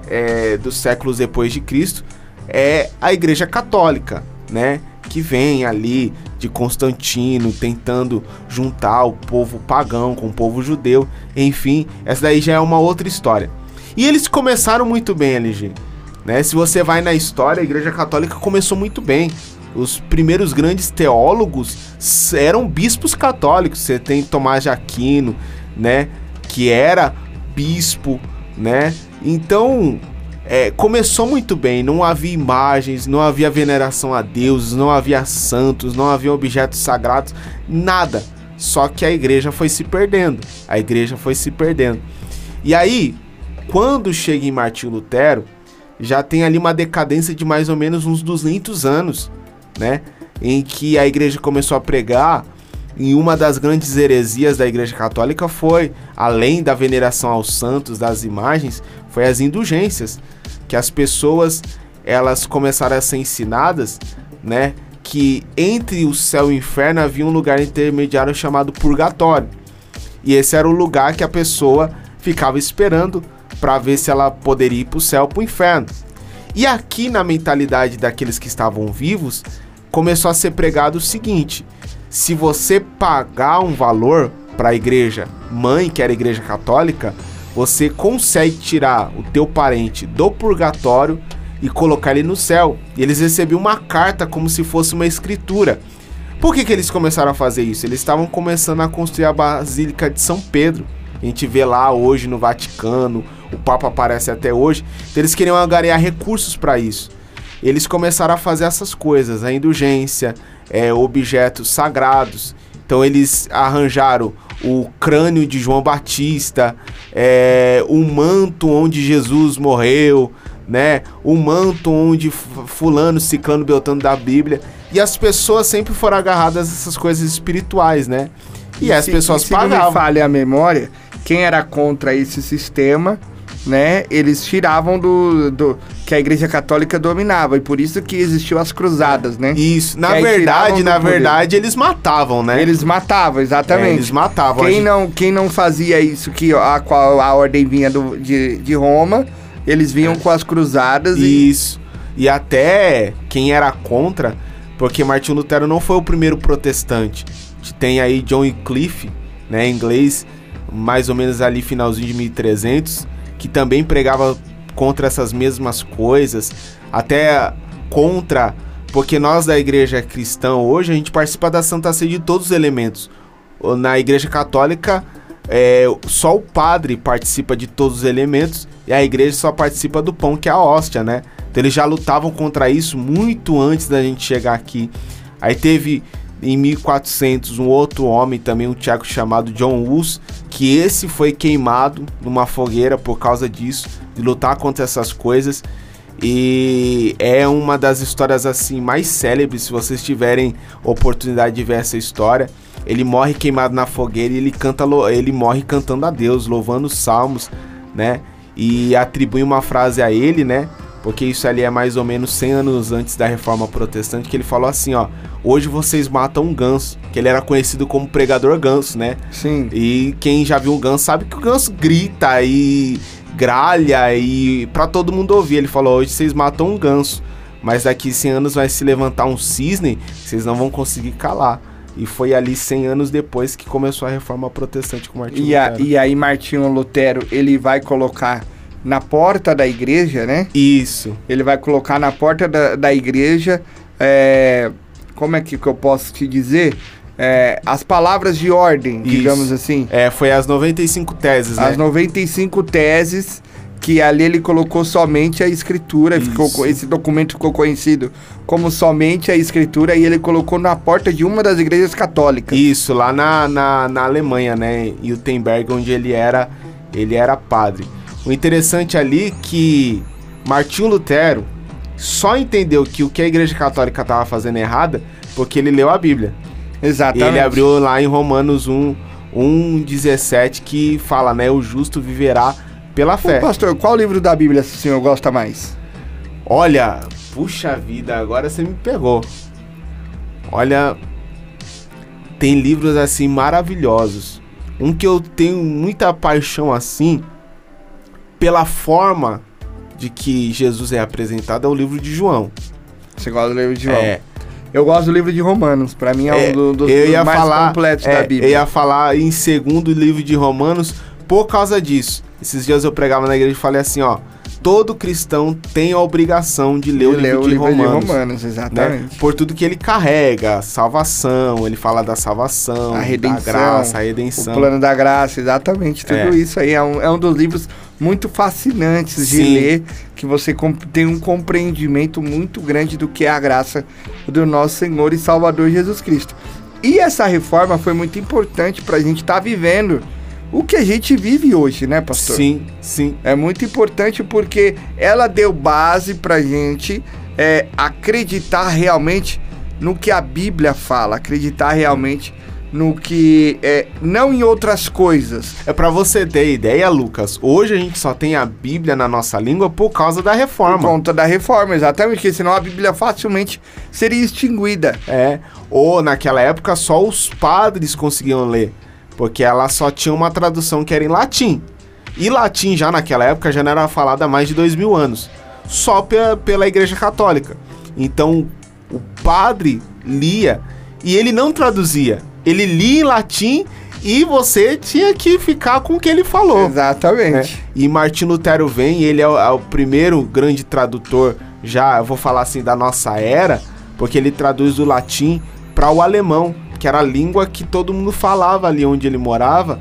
é, dos séculos depois de Cristo é a Igreja Católica, né? Que vem ali de Constantino tentando juntar o povo pagão com o povo judeu. Enfim, essa daí já é uma outra história. E eles começaram muito bem, L G, né? Se você vai na história, a Igreja Católica começou muito bem. Os primeiros grandes teólogos eram bispos católicos. Você tem Tomás de Aquino, né? Que era bispo, né? Então, é, começou muito bem. Não havia imagens, não havia veneração a deuses, não havia santos, não havia objetos sagrados, nada. Só que a igreja foi se perdendo. A igreja foi se perdendo. E aí, quando chega em Martinho Lutero, já tem ali uma decadência de mais ou menos uns duzentos anos, né? Em que a igreja começou a pregar. E uma das grandes heresias da Igreja Católica foi, além da veneração aos santos, das imagens, foi as indulgências, que as pessoas elas começaram a ser ensinadas, né, que entre o céu e o inferno havia um lugar intermediário chamado purgatório. E esse era o lugar que a pessoa ficava esperando para ver se ela poderia ir para o céu ou para o inferno. E aqui na mentalidade daqueles que estavam vivos, começou a ser pregado o seguinte: se você pagar um valor para a igreja mãe, que era a Igreja Católica, você consegue tirar o teu parente do purgatório e colocar ele no céu. E eles recebiam uma carta como se fosse uma escritura. Por que que eles começaram a fazer isso? Eles estavam começando a construir a Basílica de São Pedro. A gente vê lá hoje no Vaticano, o Papa aparece até hoje. Então eles queriam angariar recursos para isso. Eles começaram a fazer essas coisas, a indulgência, é, objetos sagrados. Então eles arranjaram o crânio de João Batista, é, o manto onde Jesus morreu, né? O manto onde fulano, ciclano, beltrano da Bíblia. E as pessoas sempre foram agarradas a essas coisas espirituais, né? E, e as se, pessoas se pagavam. Se não me falha a memória, quem era contra esse sistema, né? Eles tiravam do, do que a Igreja Católica dominava, e por isso que existiu as cruzadas, né? Isso, na verdade, na verdade, eles matavam, né? Eles matavam, exatamente. É, eles matavam. Quem, gente... não, quem não fazia isso, que a, qual a ordem vinha do, de, de Roma, eles vinham é. com as cruzadas. Isso, e... e até quem era contra, porque Martinho Lutero não foi o primeiro protestante. Tem aí John Wycliffe, né, em inglês, mais ou menos ali finalzinho de mil e trezentos, que também pregava contra essas mesmas coisas, até contra, porque nós da igreja cristã hoje, a gente participa da Santa Ceia de todos os elementos. Na igreja católica, é, só o padre participa de todos os elementos, e a igreja só participa do pão, que é a hóstia, né? Então eles já lutavam contra isso muito antes da gente chegar aqui. Aí teve... em mil e quatrocentos, um outro homem também, um tcheco chamado John Hus, que esse foi queimado numa fogueira por causa disso, de lutar contra essas coisas. E é uma das histórias assim mais célebres, se vocês tiverem oportunidade de ver essa história. Ele morre queimado na fogueira e ele, canta, ele morre cantando a Deus, louvando os salmos, né? E atribui uma frase a ele, né? Porque isso ali é mais ou menos cem anos antes da Reforma Protestante, que ele falou assim, ó: hoje vocês matam um ganso, que ele era conhecido como pregador ganso, né? Sim. E quem já viu um ganso sabe que o ganso grita e gralha e pra todo mundo ouvir. Ele falou: hoje vocês matam um ganso, mas daqui cem anos vai se levantar um cisne, vocês não vão conseguir calar. E foi ali cem anos depois que começou a Reforma Protestante com Martinho e a, Lutero. E aí Martinho Lutero, ele vai colocar na porta da igreja, né? Isso. Ele vai colocar na porta da, da igreja, é, como é que, que eu posso te dizer? É, as palavras de ordem, Isso. digamos assim. É, foi as noventa e cinco teses, né? As noventa e cinco teses, que ali ele colocou somente a escritura, ficou, esse documento ficou conhecido como somente a escritura, e ele colocou na porta de uma das igrejas católicas. Isso, lá na, na, na Alemanha, né, em Wittenberg, onde ele era, ele era padre. O interessante ali é que Martinho Lutero só entendeu que o que a igreja católica estava fazendo errada porque ele leu a Bíblia. Exatamente. Ele abriu lá em Romanos um, um, dezessete, que fala, né, o justo viverá pela fé. Ô, pastor, qual livro da Bíblia o senhor gosta mais? Olha, puxa vida, agora você me pegou. Olha, tem livros assim maravilhosos. Um que eu tenho muita paixão assim, pela forma de que Jesus é apresentado, é o livro de João. Você gosta do livro de João? É. Eu gosto do livro de Romanos, pra mim é, é um do, dos eu ia mais falar, completos é, da Bíblia. Eu ia falar em segundo livro de Romanos por causa disso. Esses dias eu pregava na igreja e falei assim, ó: todo cristão tem a obrigação de ler, de o, livro ler o de livro Romanos, de Romanos, exatamente. Né? Por tudo que ele carrega, salvação, ele fala da salvação, a redenção, da graça, a redenção. O plano da graça, exatamente, tudo é. isso aí é um, é um dos livros muito fascinantes de Sim. ler, que você tem um compreendimento muito grande do que é a graça do nosso Senhor e Salvador Jesus Cristo. E essa reforma foi muito importante pra gente estar tá vivendo o que a gente vive hoje, né, pastor? Sim, sim. É muito importante porque ela deu base pra gente é, acreditar realmente no que a Bíblia fala, acreditar realmente no que, é, não em outras coisas. É pra você ter ideia, Lucas, hoje a gente só tem a Bíblia na nossa língua por causa da reforma. Por conta da reforma, exatamente, porque senão a Bíblia facilmente seria extinguida. É, ou naquela época só os padres conseguiam ler, porque ela só tinha uma tradução que era em latim. E latim já naquela época já não era falado há mais de dois mil anos, só pela, pela Igreja Católica. Então o padre lia e ele não traduzia, ele lia em latim e você tinha que ficar com o que ele falou. Exatamente. Né? E Martinho Lutero vem, ele é o, é o primeiro grande tradutor, já eu vou falar assim, da nossa era, porque ele traduz do latim para o alemão, que era a língua que todo mundo falava ali onde ele morava,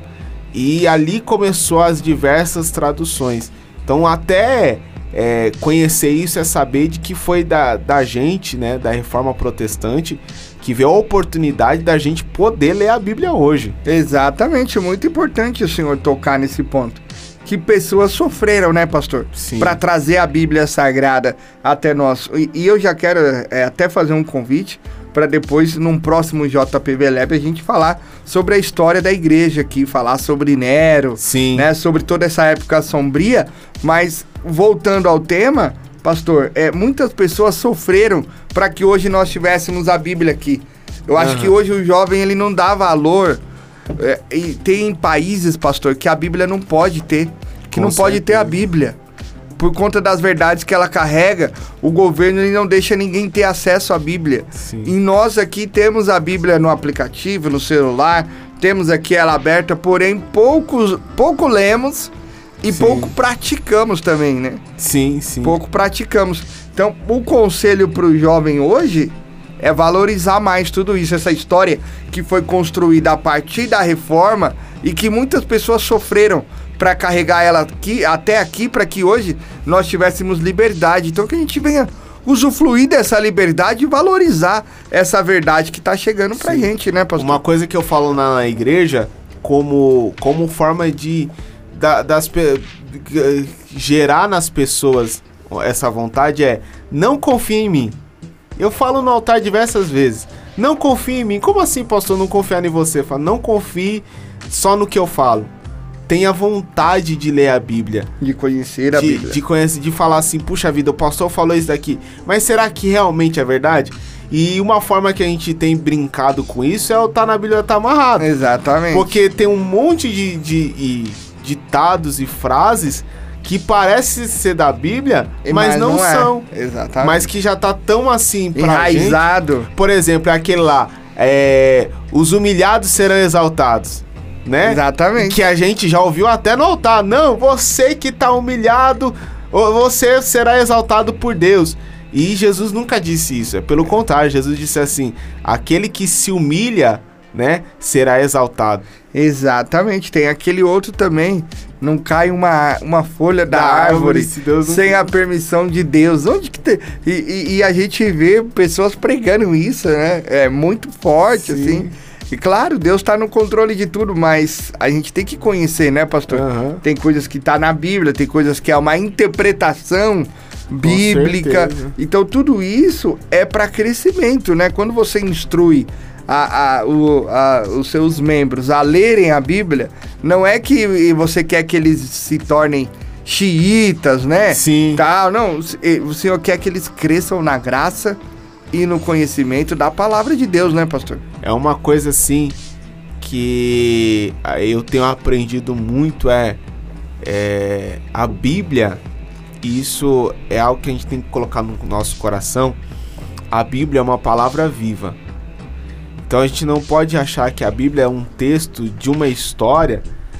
e ali começou as diversas traduções. Então até é, conhecer isso é saber de que foi da, da gente, né, da Reforma Protestante, que veio a oportunidade da gente poder ler a Bíblia hoje. Exatamente, muito importante o senhor tocar nesse ponto. Que pessoas sofreram, né, pastor? Sim. Para trazer a Bíblia Sagrada até nós. E, e eu já quero é, até fazer um convite para depois, num próximo J P V Lab, a gente falar sobre a história da igreja aqui, falar sobre Nero, Sim. né, sobre toda essa época sombria. Mas, voltando ao tema, pastor, é, muitas pessoas sofreram para que hoje nós tivéssemos a Bíblia aqui. Eu acho uhum. que hoje o jovem ele não dá valor. É, e tem países, pastor, que a Bíblia não pode ter, que Com não pode certeza. ter a Bíblia. Por conta das verdades que ela carrega, o governo ele não deixa ninguém ter acesso à Bíblia. Sim. E nós aqui temos a Bíblia no aplicativo, no celular, temos aqui ela aberta, porém poucos, pouco lemos e Sim. pouco praticamos também, né? Sim, sim. Pouco praticamos. Então, o conselho para o jovem hoje é valorizar mais tudo isso, essa história que foi construída a partir da reforma e que muitas pessoas sofreram para carregar ela aqui, até aqui, para que hoje nós tivéssemos liberdade. Então que a gente venha usufruir dessa liberdade e valorizar essa verdade que tá chegando pra Sim. gente, né, pastor? Uma coisa que eu falo na igreja, como, como forma de da, das, gerar nas pessoas essa vontade é: não confie em mim. Eu falo no altar diversas vezes: não confie em mim. Como assim, pastor, não confiar em você? Eu falo: não confie só no que eu falo. Tenha vontade de ler a Bíblia. De conhecer a de, Bíblia. De conhecer, de falar assim: puxa vida, o pastor falou isso daqui, mas será que realmente é verdade? E uma forma que a gente tem brincado com isso é o tá na Bíblia, tá amarrado. Exatamente. Porque tem um monte de, de, de ditados e frases que parece ser da Bíblia, mas, mas não, não é. são. Exatamente. Mas que já tá tão assim pra enraizado. Gente. Por exemplo, aquele lá, é, os humilhados serão exaltados. Né? Exatamente. Que a gente já ouviu até no altar. Não, você que tá humilhado, você será exaltado por Deus. E Jesus nunca disse isso. É pelo contrário, Jesus disse assim: aquele que se humilha, né, será exaltado. Exatamente. Tem aquele outro também: não cai uma, uma folha da, da árvore, árvore sem a permissão de Deus. Onde que tem? E, e, e a gente vê pessoas pregando isso, né? É muito forte. Sim. Assim. E claro, Deus está no controle de tudo, mas a gente tem que conhecer, né, pastor? Uhum. Tem coisas que tá na Bíblia, tem coisas que é uma interpretação bíblica. Então tudo isso é para crescimento, né? Quando você instrui a, a, o, a, os seus membros a lerem a Bíblia, não é que você quer que eles se tornem xiitas, né? Sim. Tal, não, o Senhor quer que eles cresçam na graça e no conhecimento da palavra de Deus, né, pastor? É uma coisa assim que eu tenho aprendido muito, é, é a Bíblia. Isso é algo que a gente tem que colocar no nosso coração. A Bíblia é uma palavra viva. Então a gente não pode achar que a Bíblia é um texto de uma história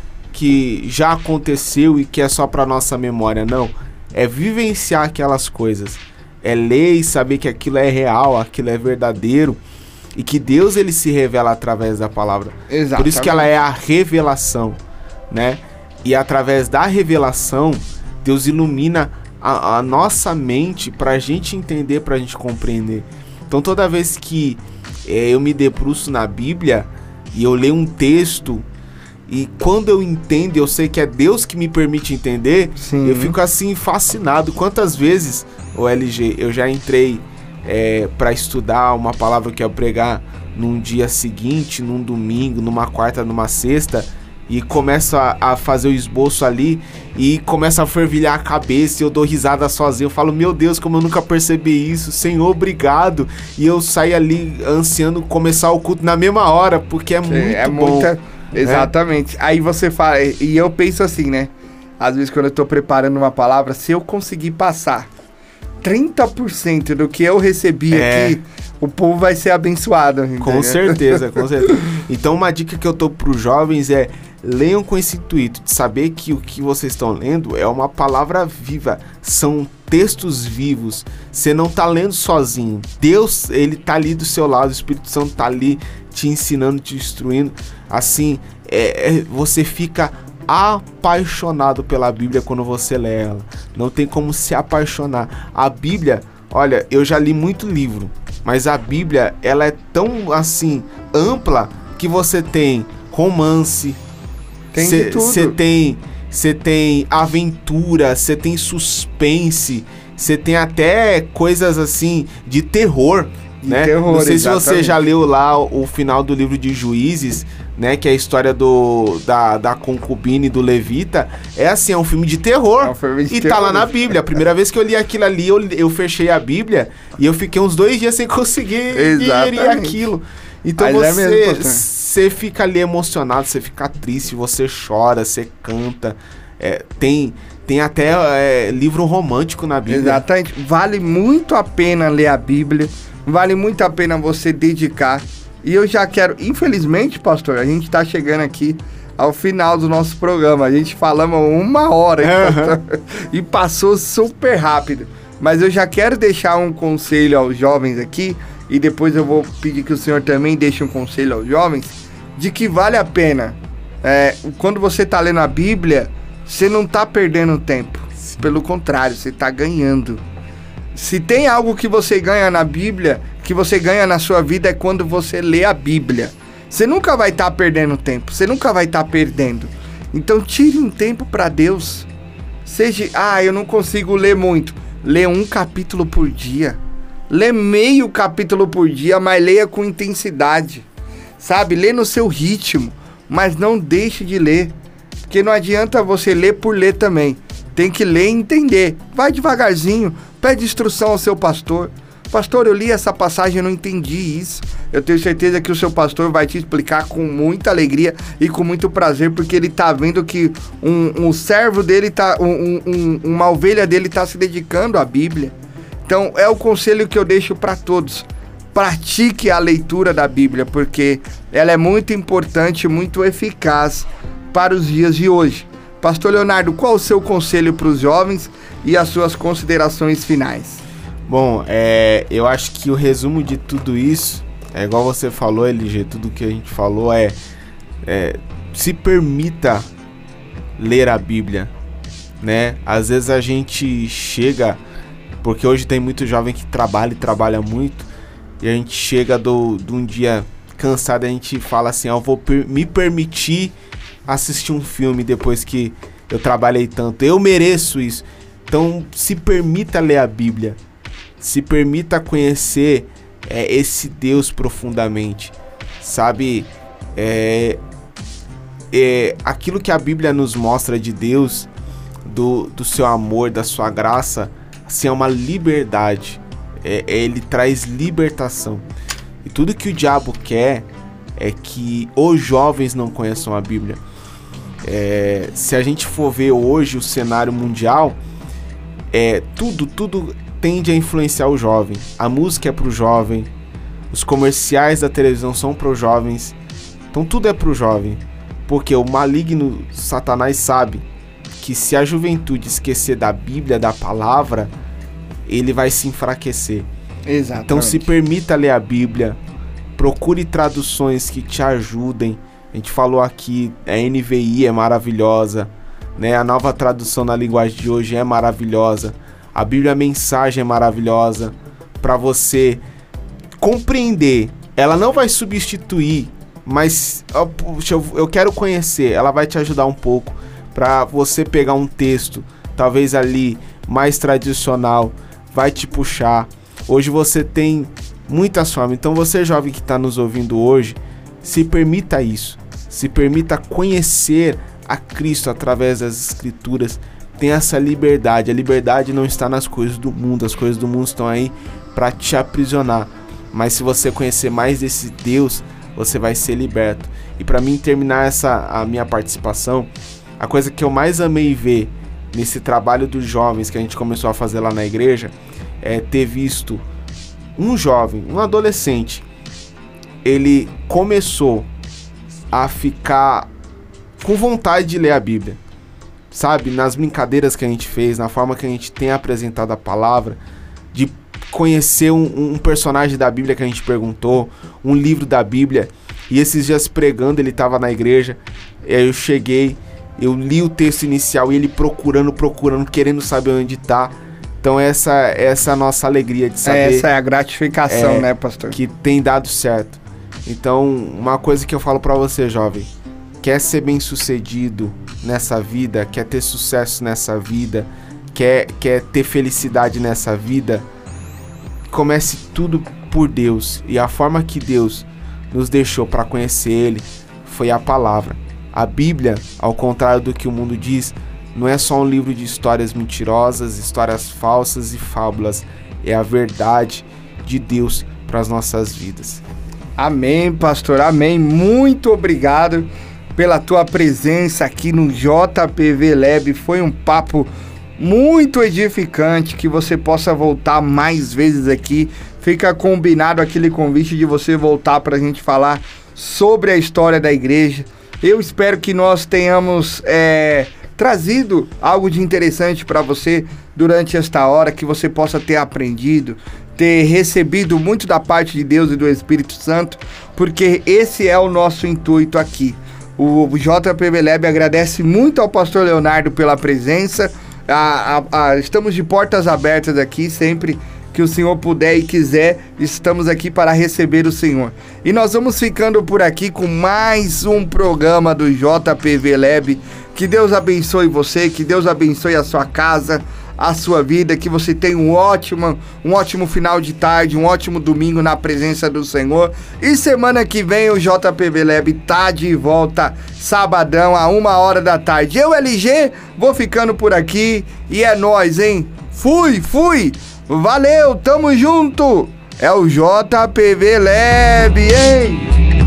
que já aconteceu e que é só para nossa memória. Não, é vivenciar aquelas coisas. É ler e saber que aquilo é real, aquilo é verdadeiro e que Deus ele se revela através da palavra. Exatamente. Por isso que ela é a revelação, né? E através da revelação, Deus ilumina a, a nossa mente para a gente entender, para a gente compreender. Então toda vez que é, eu me debruço na Bíblia e eu leio um texto, e quando eu entendo, eu sei que é Deus que me permite entender, sim, eu fico assim fascinado. Quantas vezes, o L G, eu já entrei é, para estudar uma palavra que eu ia pregar num dia seguinte, num domingo, numa quarta, numa sexta, e começo a, a fazer o esboço ali e começo a fervilhar a cabeça e eu dou risada sozinho. Eu falo: meu Deus, como eu nunca percebi isso, Senhor, obrigado. E eu saio ali ansiando começar o culto na mesma hora, porque é sim, muito é bom. Muita... Exatamente. É. Aí você fala, e eu penso assim, né? Às vezes quando eu tô preparando uma palavra, se eu conseguir passar trinta por cento do que eu recebi é. aqui, o povo vai ser abençoado. Entendeu? Com certeza, com certeza. Então uma dica que eu tô pros jovens é: leiam com esse intuito de saber que o que vocês estão lendo é uma palavra viva, são textos vivos. Você não tá lendo sozinho. Deus, ele tá ali do seu lado, o Espírito Santo tá ali te ensinando, te instruindo. Assim, é, é, você fica apaixonado pela Bíblia quando você lê ela. Não tem como se apaixonar. A Bíblia, olha, eu já li muito livro, mas a Bíblia, ela é tão assim ampla que você tem romance, você tem, você tem aventura, você tem suspense, você tem até coisas assim de terror, de né? Terror, não sei exatamente. Se você já leu lá o final do livro de Juízes, né, que é a história do, da, da concubina e do levita. É assim, é um filme de terror, é um filme de e terror. Tá lá na Bíblia. A primeira vez que eu li aquilo ali, eu, eu fechei a Bíblia e eu fiquei uns dois dias sem conseguir digerir aquilo. Então mas você, é mesmo, você fica ali emocionado, você fica triste, você chora, você canta. É, tem, tem até é, livro romântico na Bíblia. Exatamente. Vale muito a pena ler a Bíblia, vale muito a pena você dedicar. E eu já quero, infelizmente, pastor, a gente tá chegando aqui ao final do nosso programa. A gente falamos uma hora uhum. e passou super rápido. Mas eu já quero deixar um conselho aos jovens aqui, e depois eu vou pedir que o senhor também deixe um conselho aos jovens, de que vale a pena. É, quando você tá lendo a Bíblia, você não tá perdendo tempo. Sim. Pelo contrário, você tá ganhando. Se tem algo que você ganha na Bíblia, que você ganha na sua vida, é quando você lê a Bíblia. Você nunca vai estar tá perdendo tempo, você nunca vai estar tá perdendo. Então tire um tempo para Deus. Seja, ah, eu não consigo ler muito. lê um capítulo por dia. Lê meio capítulo por dia, mas leia com intensidade. Sabe? Lê no seu ritmo, mas não deixe de ler. Porque não adianta você ler por ler também. Tem que ler e entender. Vai devagarzinho, pede instrução ao seu pastor. Pastor, eu li essa passagem e não entendi isso. Eu tenho certeza que o seu pastor vai te explicar com muita alegria e com muito prazer, porque ele tá vendo que um, um servo dele, tá, um, um, uma ovelha dele tá se dedicando à Bíblia. Então, é o conselho que eu deixo para todos. Pratique a leitura da Bíblia, porque ela é muito importante, muito eficaz para os dias de hoje. Pastor Leonardo, qual o seu conselho para os jovens e as suas considerações finais? Bom, é, eu acho que o resumo de tudo isso, é igual você falou, L G, tudo que a gente falou é, é se permita ler a Bíblia, né? Às vezes a gente chega, porque hoje tem muito jovem que trabalha e trabalha muito, e a gente chega do, de um dia cansado, a gente fala assim, eu vou per- me permitir assistir um filme depois que eu trabalhei tanto, eu mereço isso. Então se permita ler a Bíblia, se permita conhecer é, esse Deus profundamente, sabe? É, é, aquilo que a Bíblia nos mostra de Deus, do, do seu amor, da sua graça, assim, é uma liberdade, é, ele traz libertação. E tudo que o diabo quer é que os jovens não conheçam a Bíblia. É, se a gente for ver hoje o cenário mundial, é, tudo, tudo tende a influenciar o jovem. A música é pro jovem, os comerciais da televisão são pros jovens, então tudo é pro jovem, porque o maligno Satanás sabe que se a juventude esquecer da Bíblia, da palavra, ele vai se enfraquecer. Exatamente. Então se permita ler a Bíblia, procure traduções que te ajudem. A gente falou aqui, a N V I é maravilhosa, né? A nova tradução na linguagem de hoje é maravilhosa. A Bíblia a Mensagem é maravilhosa para você compreender. Ela não vai substituir, mas eu, eu quero conhecer. Ela vai te ajudar um pouco para você pegar um texto, talvez ali mais tradicional, vai te puxar. Hoje você tem muitas formas. Então você, jovem que está nos ouvindo hoje, se permita isso. Se permita conhecer a Cristo através das Escrituras. Tem essa liberdade. A liberdade não está nas coisas do mundo. As coisas do mundo estão aí para te aprisionar. Mas se você conhecer mais desse Deus, você vai ser liberto. E para mim terminar essa a minha participação, a coisa que eu mais amei ver nesse trabalho dos jovens que a gente começou a fazer lá na igreja é ter visto um jovem, um adolescente, ele começou a ficar com vontade de ler a Bíblia, sabe? Nas brincadeiras que a gente fez, na forma que a gente tem apresentado a palavra, de conhecer um, um personagem da Bíblia que a gente perguntou, um livro da Bíblia, e esses dias pregando, ele estava na igreja, e aí eu cheguei, eu li o texto inicial e ele procurando, procurando, querendo saber onde está. Então essa, essa é a nossa alegria de saber. Essa é a gratificação, é, né, pastor? Que tem dado certo. Então, uma coisa que eu falo pra você, jovem, quer ser bem sucedido nessa vida, quer ter sucesso nessa vida, quer, quer ter felicidade nessa vida, comece tudo por Deus. E a forma que Deus nos deixou para conhecer Ele foi a palavra. A Bíblia, ao contrário do que o mundo diz, não é só um livro de histórias mentirosas, histórias falsas e fábulas. É a verdade de Deus para as nossas vidas. Amém, pastor, amém. Muito obrigado pela tua presença aqui no J P V Lab. Foi um papo muito edificante, que você possa voltar mais vezes aqui. Fica combinado aquele convite de você voltar para a gente falar sobre a história da igreja. Eu espero que nós tenhamos é, trazido algo de interessante para você durante esta hora, que você possa ter aprendido, ter recebido muito da parte de Deus e do Espírito Santo, porque esse é o nosso intuito aqui. O J P V Lab agradece muito ao pastor Leonardo pela presença. A, a, a, estamos de portas abertas aqui, sempre que o Senhor puder e quiser, estamos aqui para receber o Senhor. E nós vamos ficando por aqui com mais um programa do J P V Lab. Que Deus abençoe você, que Deus abençoe a sua casa, a sua vida, que você tenha um ótimo, um ótimo final de tarde, um ótimo domingo na presença do Senhor. E semana que vem o J P V Lab tá de volta, sabadão, a uma hora da tarde. Eu, L G, vou ficando por aqui e é nóis, hein? Fui, fui! Valeu, tamo junto! É o J P V Lab, hein?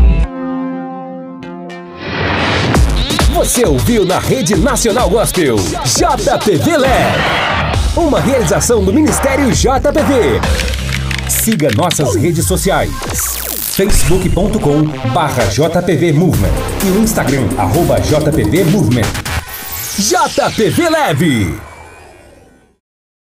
Você ouviu na Rede Nacional Gospel J P V Lab, uma realização do Ministério J P V. Siga nossas redes sociais: facebook ponto com barra J P V Movement e o Instagram arroba J P V Movement. J P V Lab.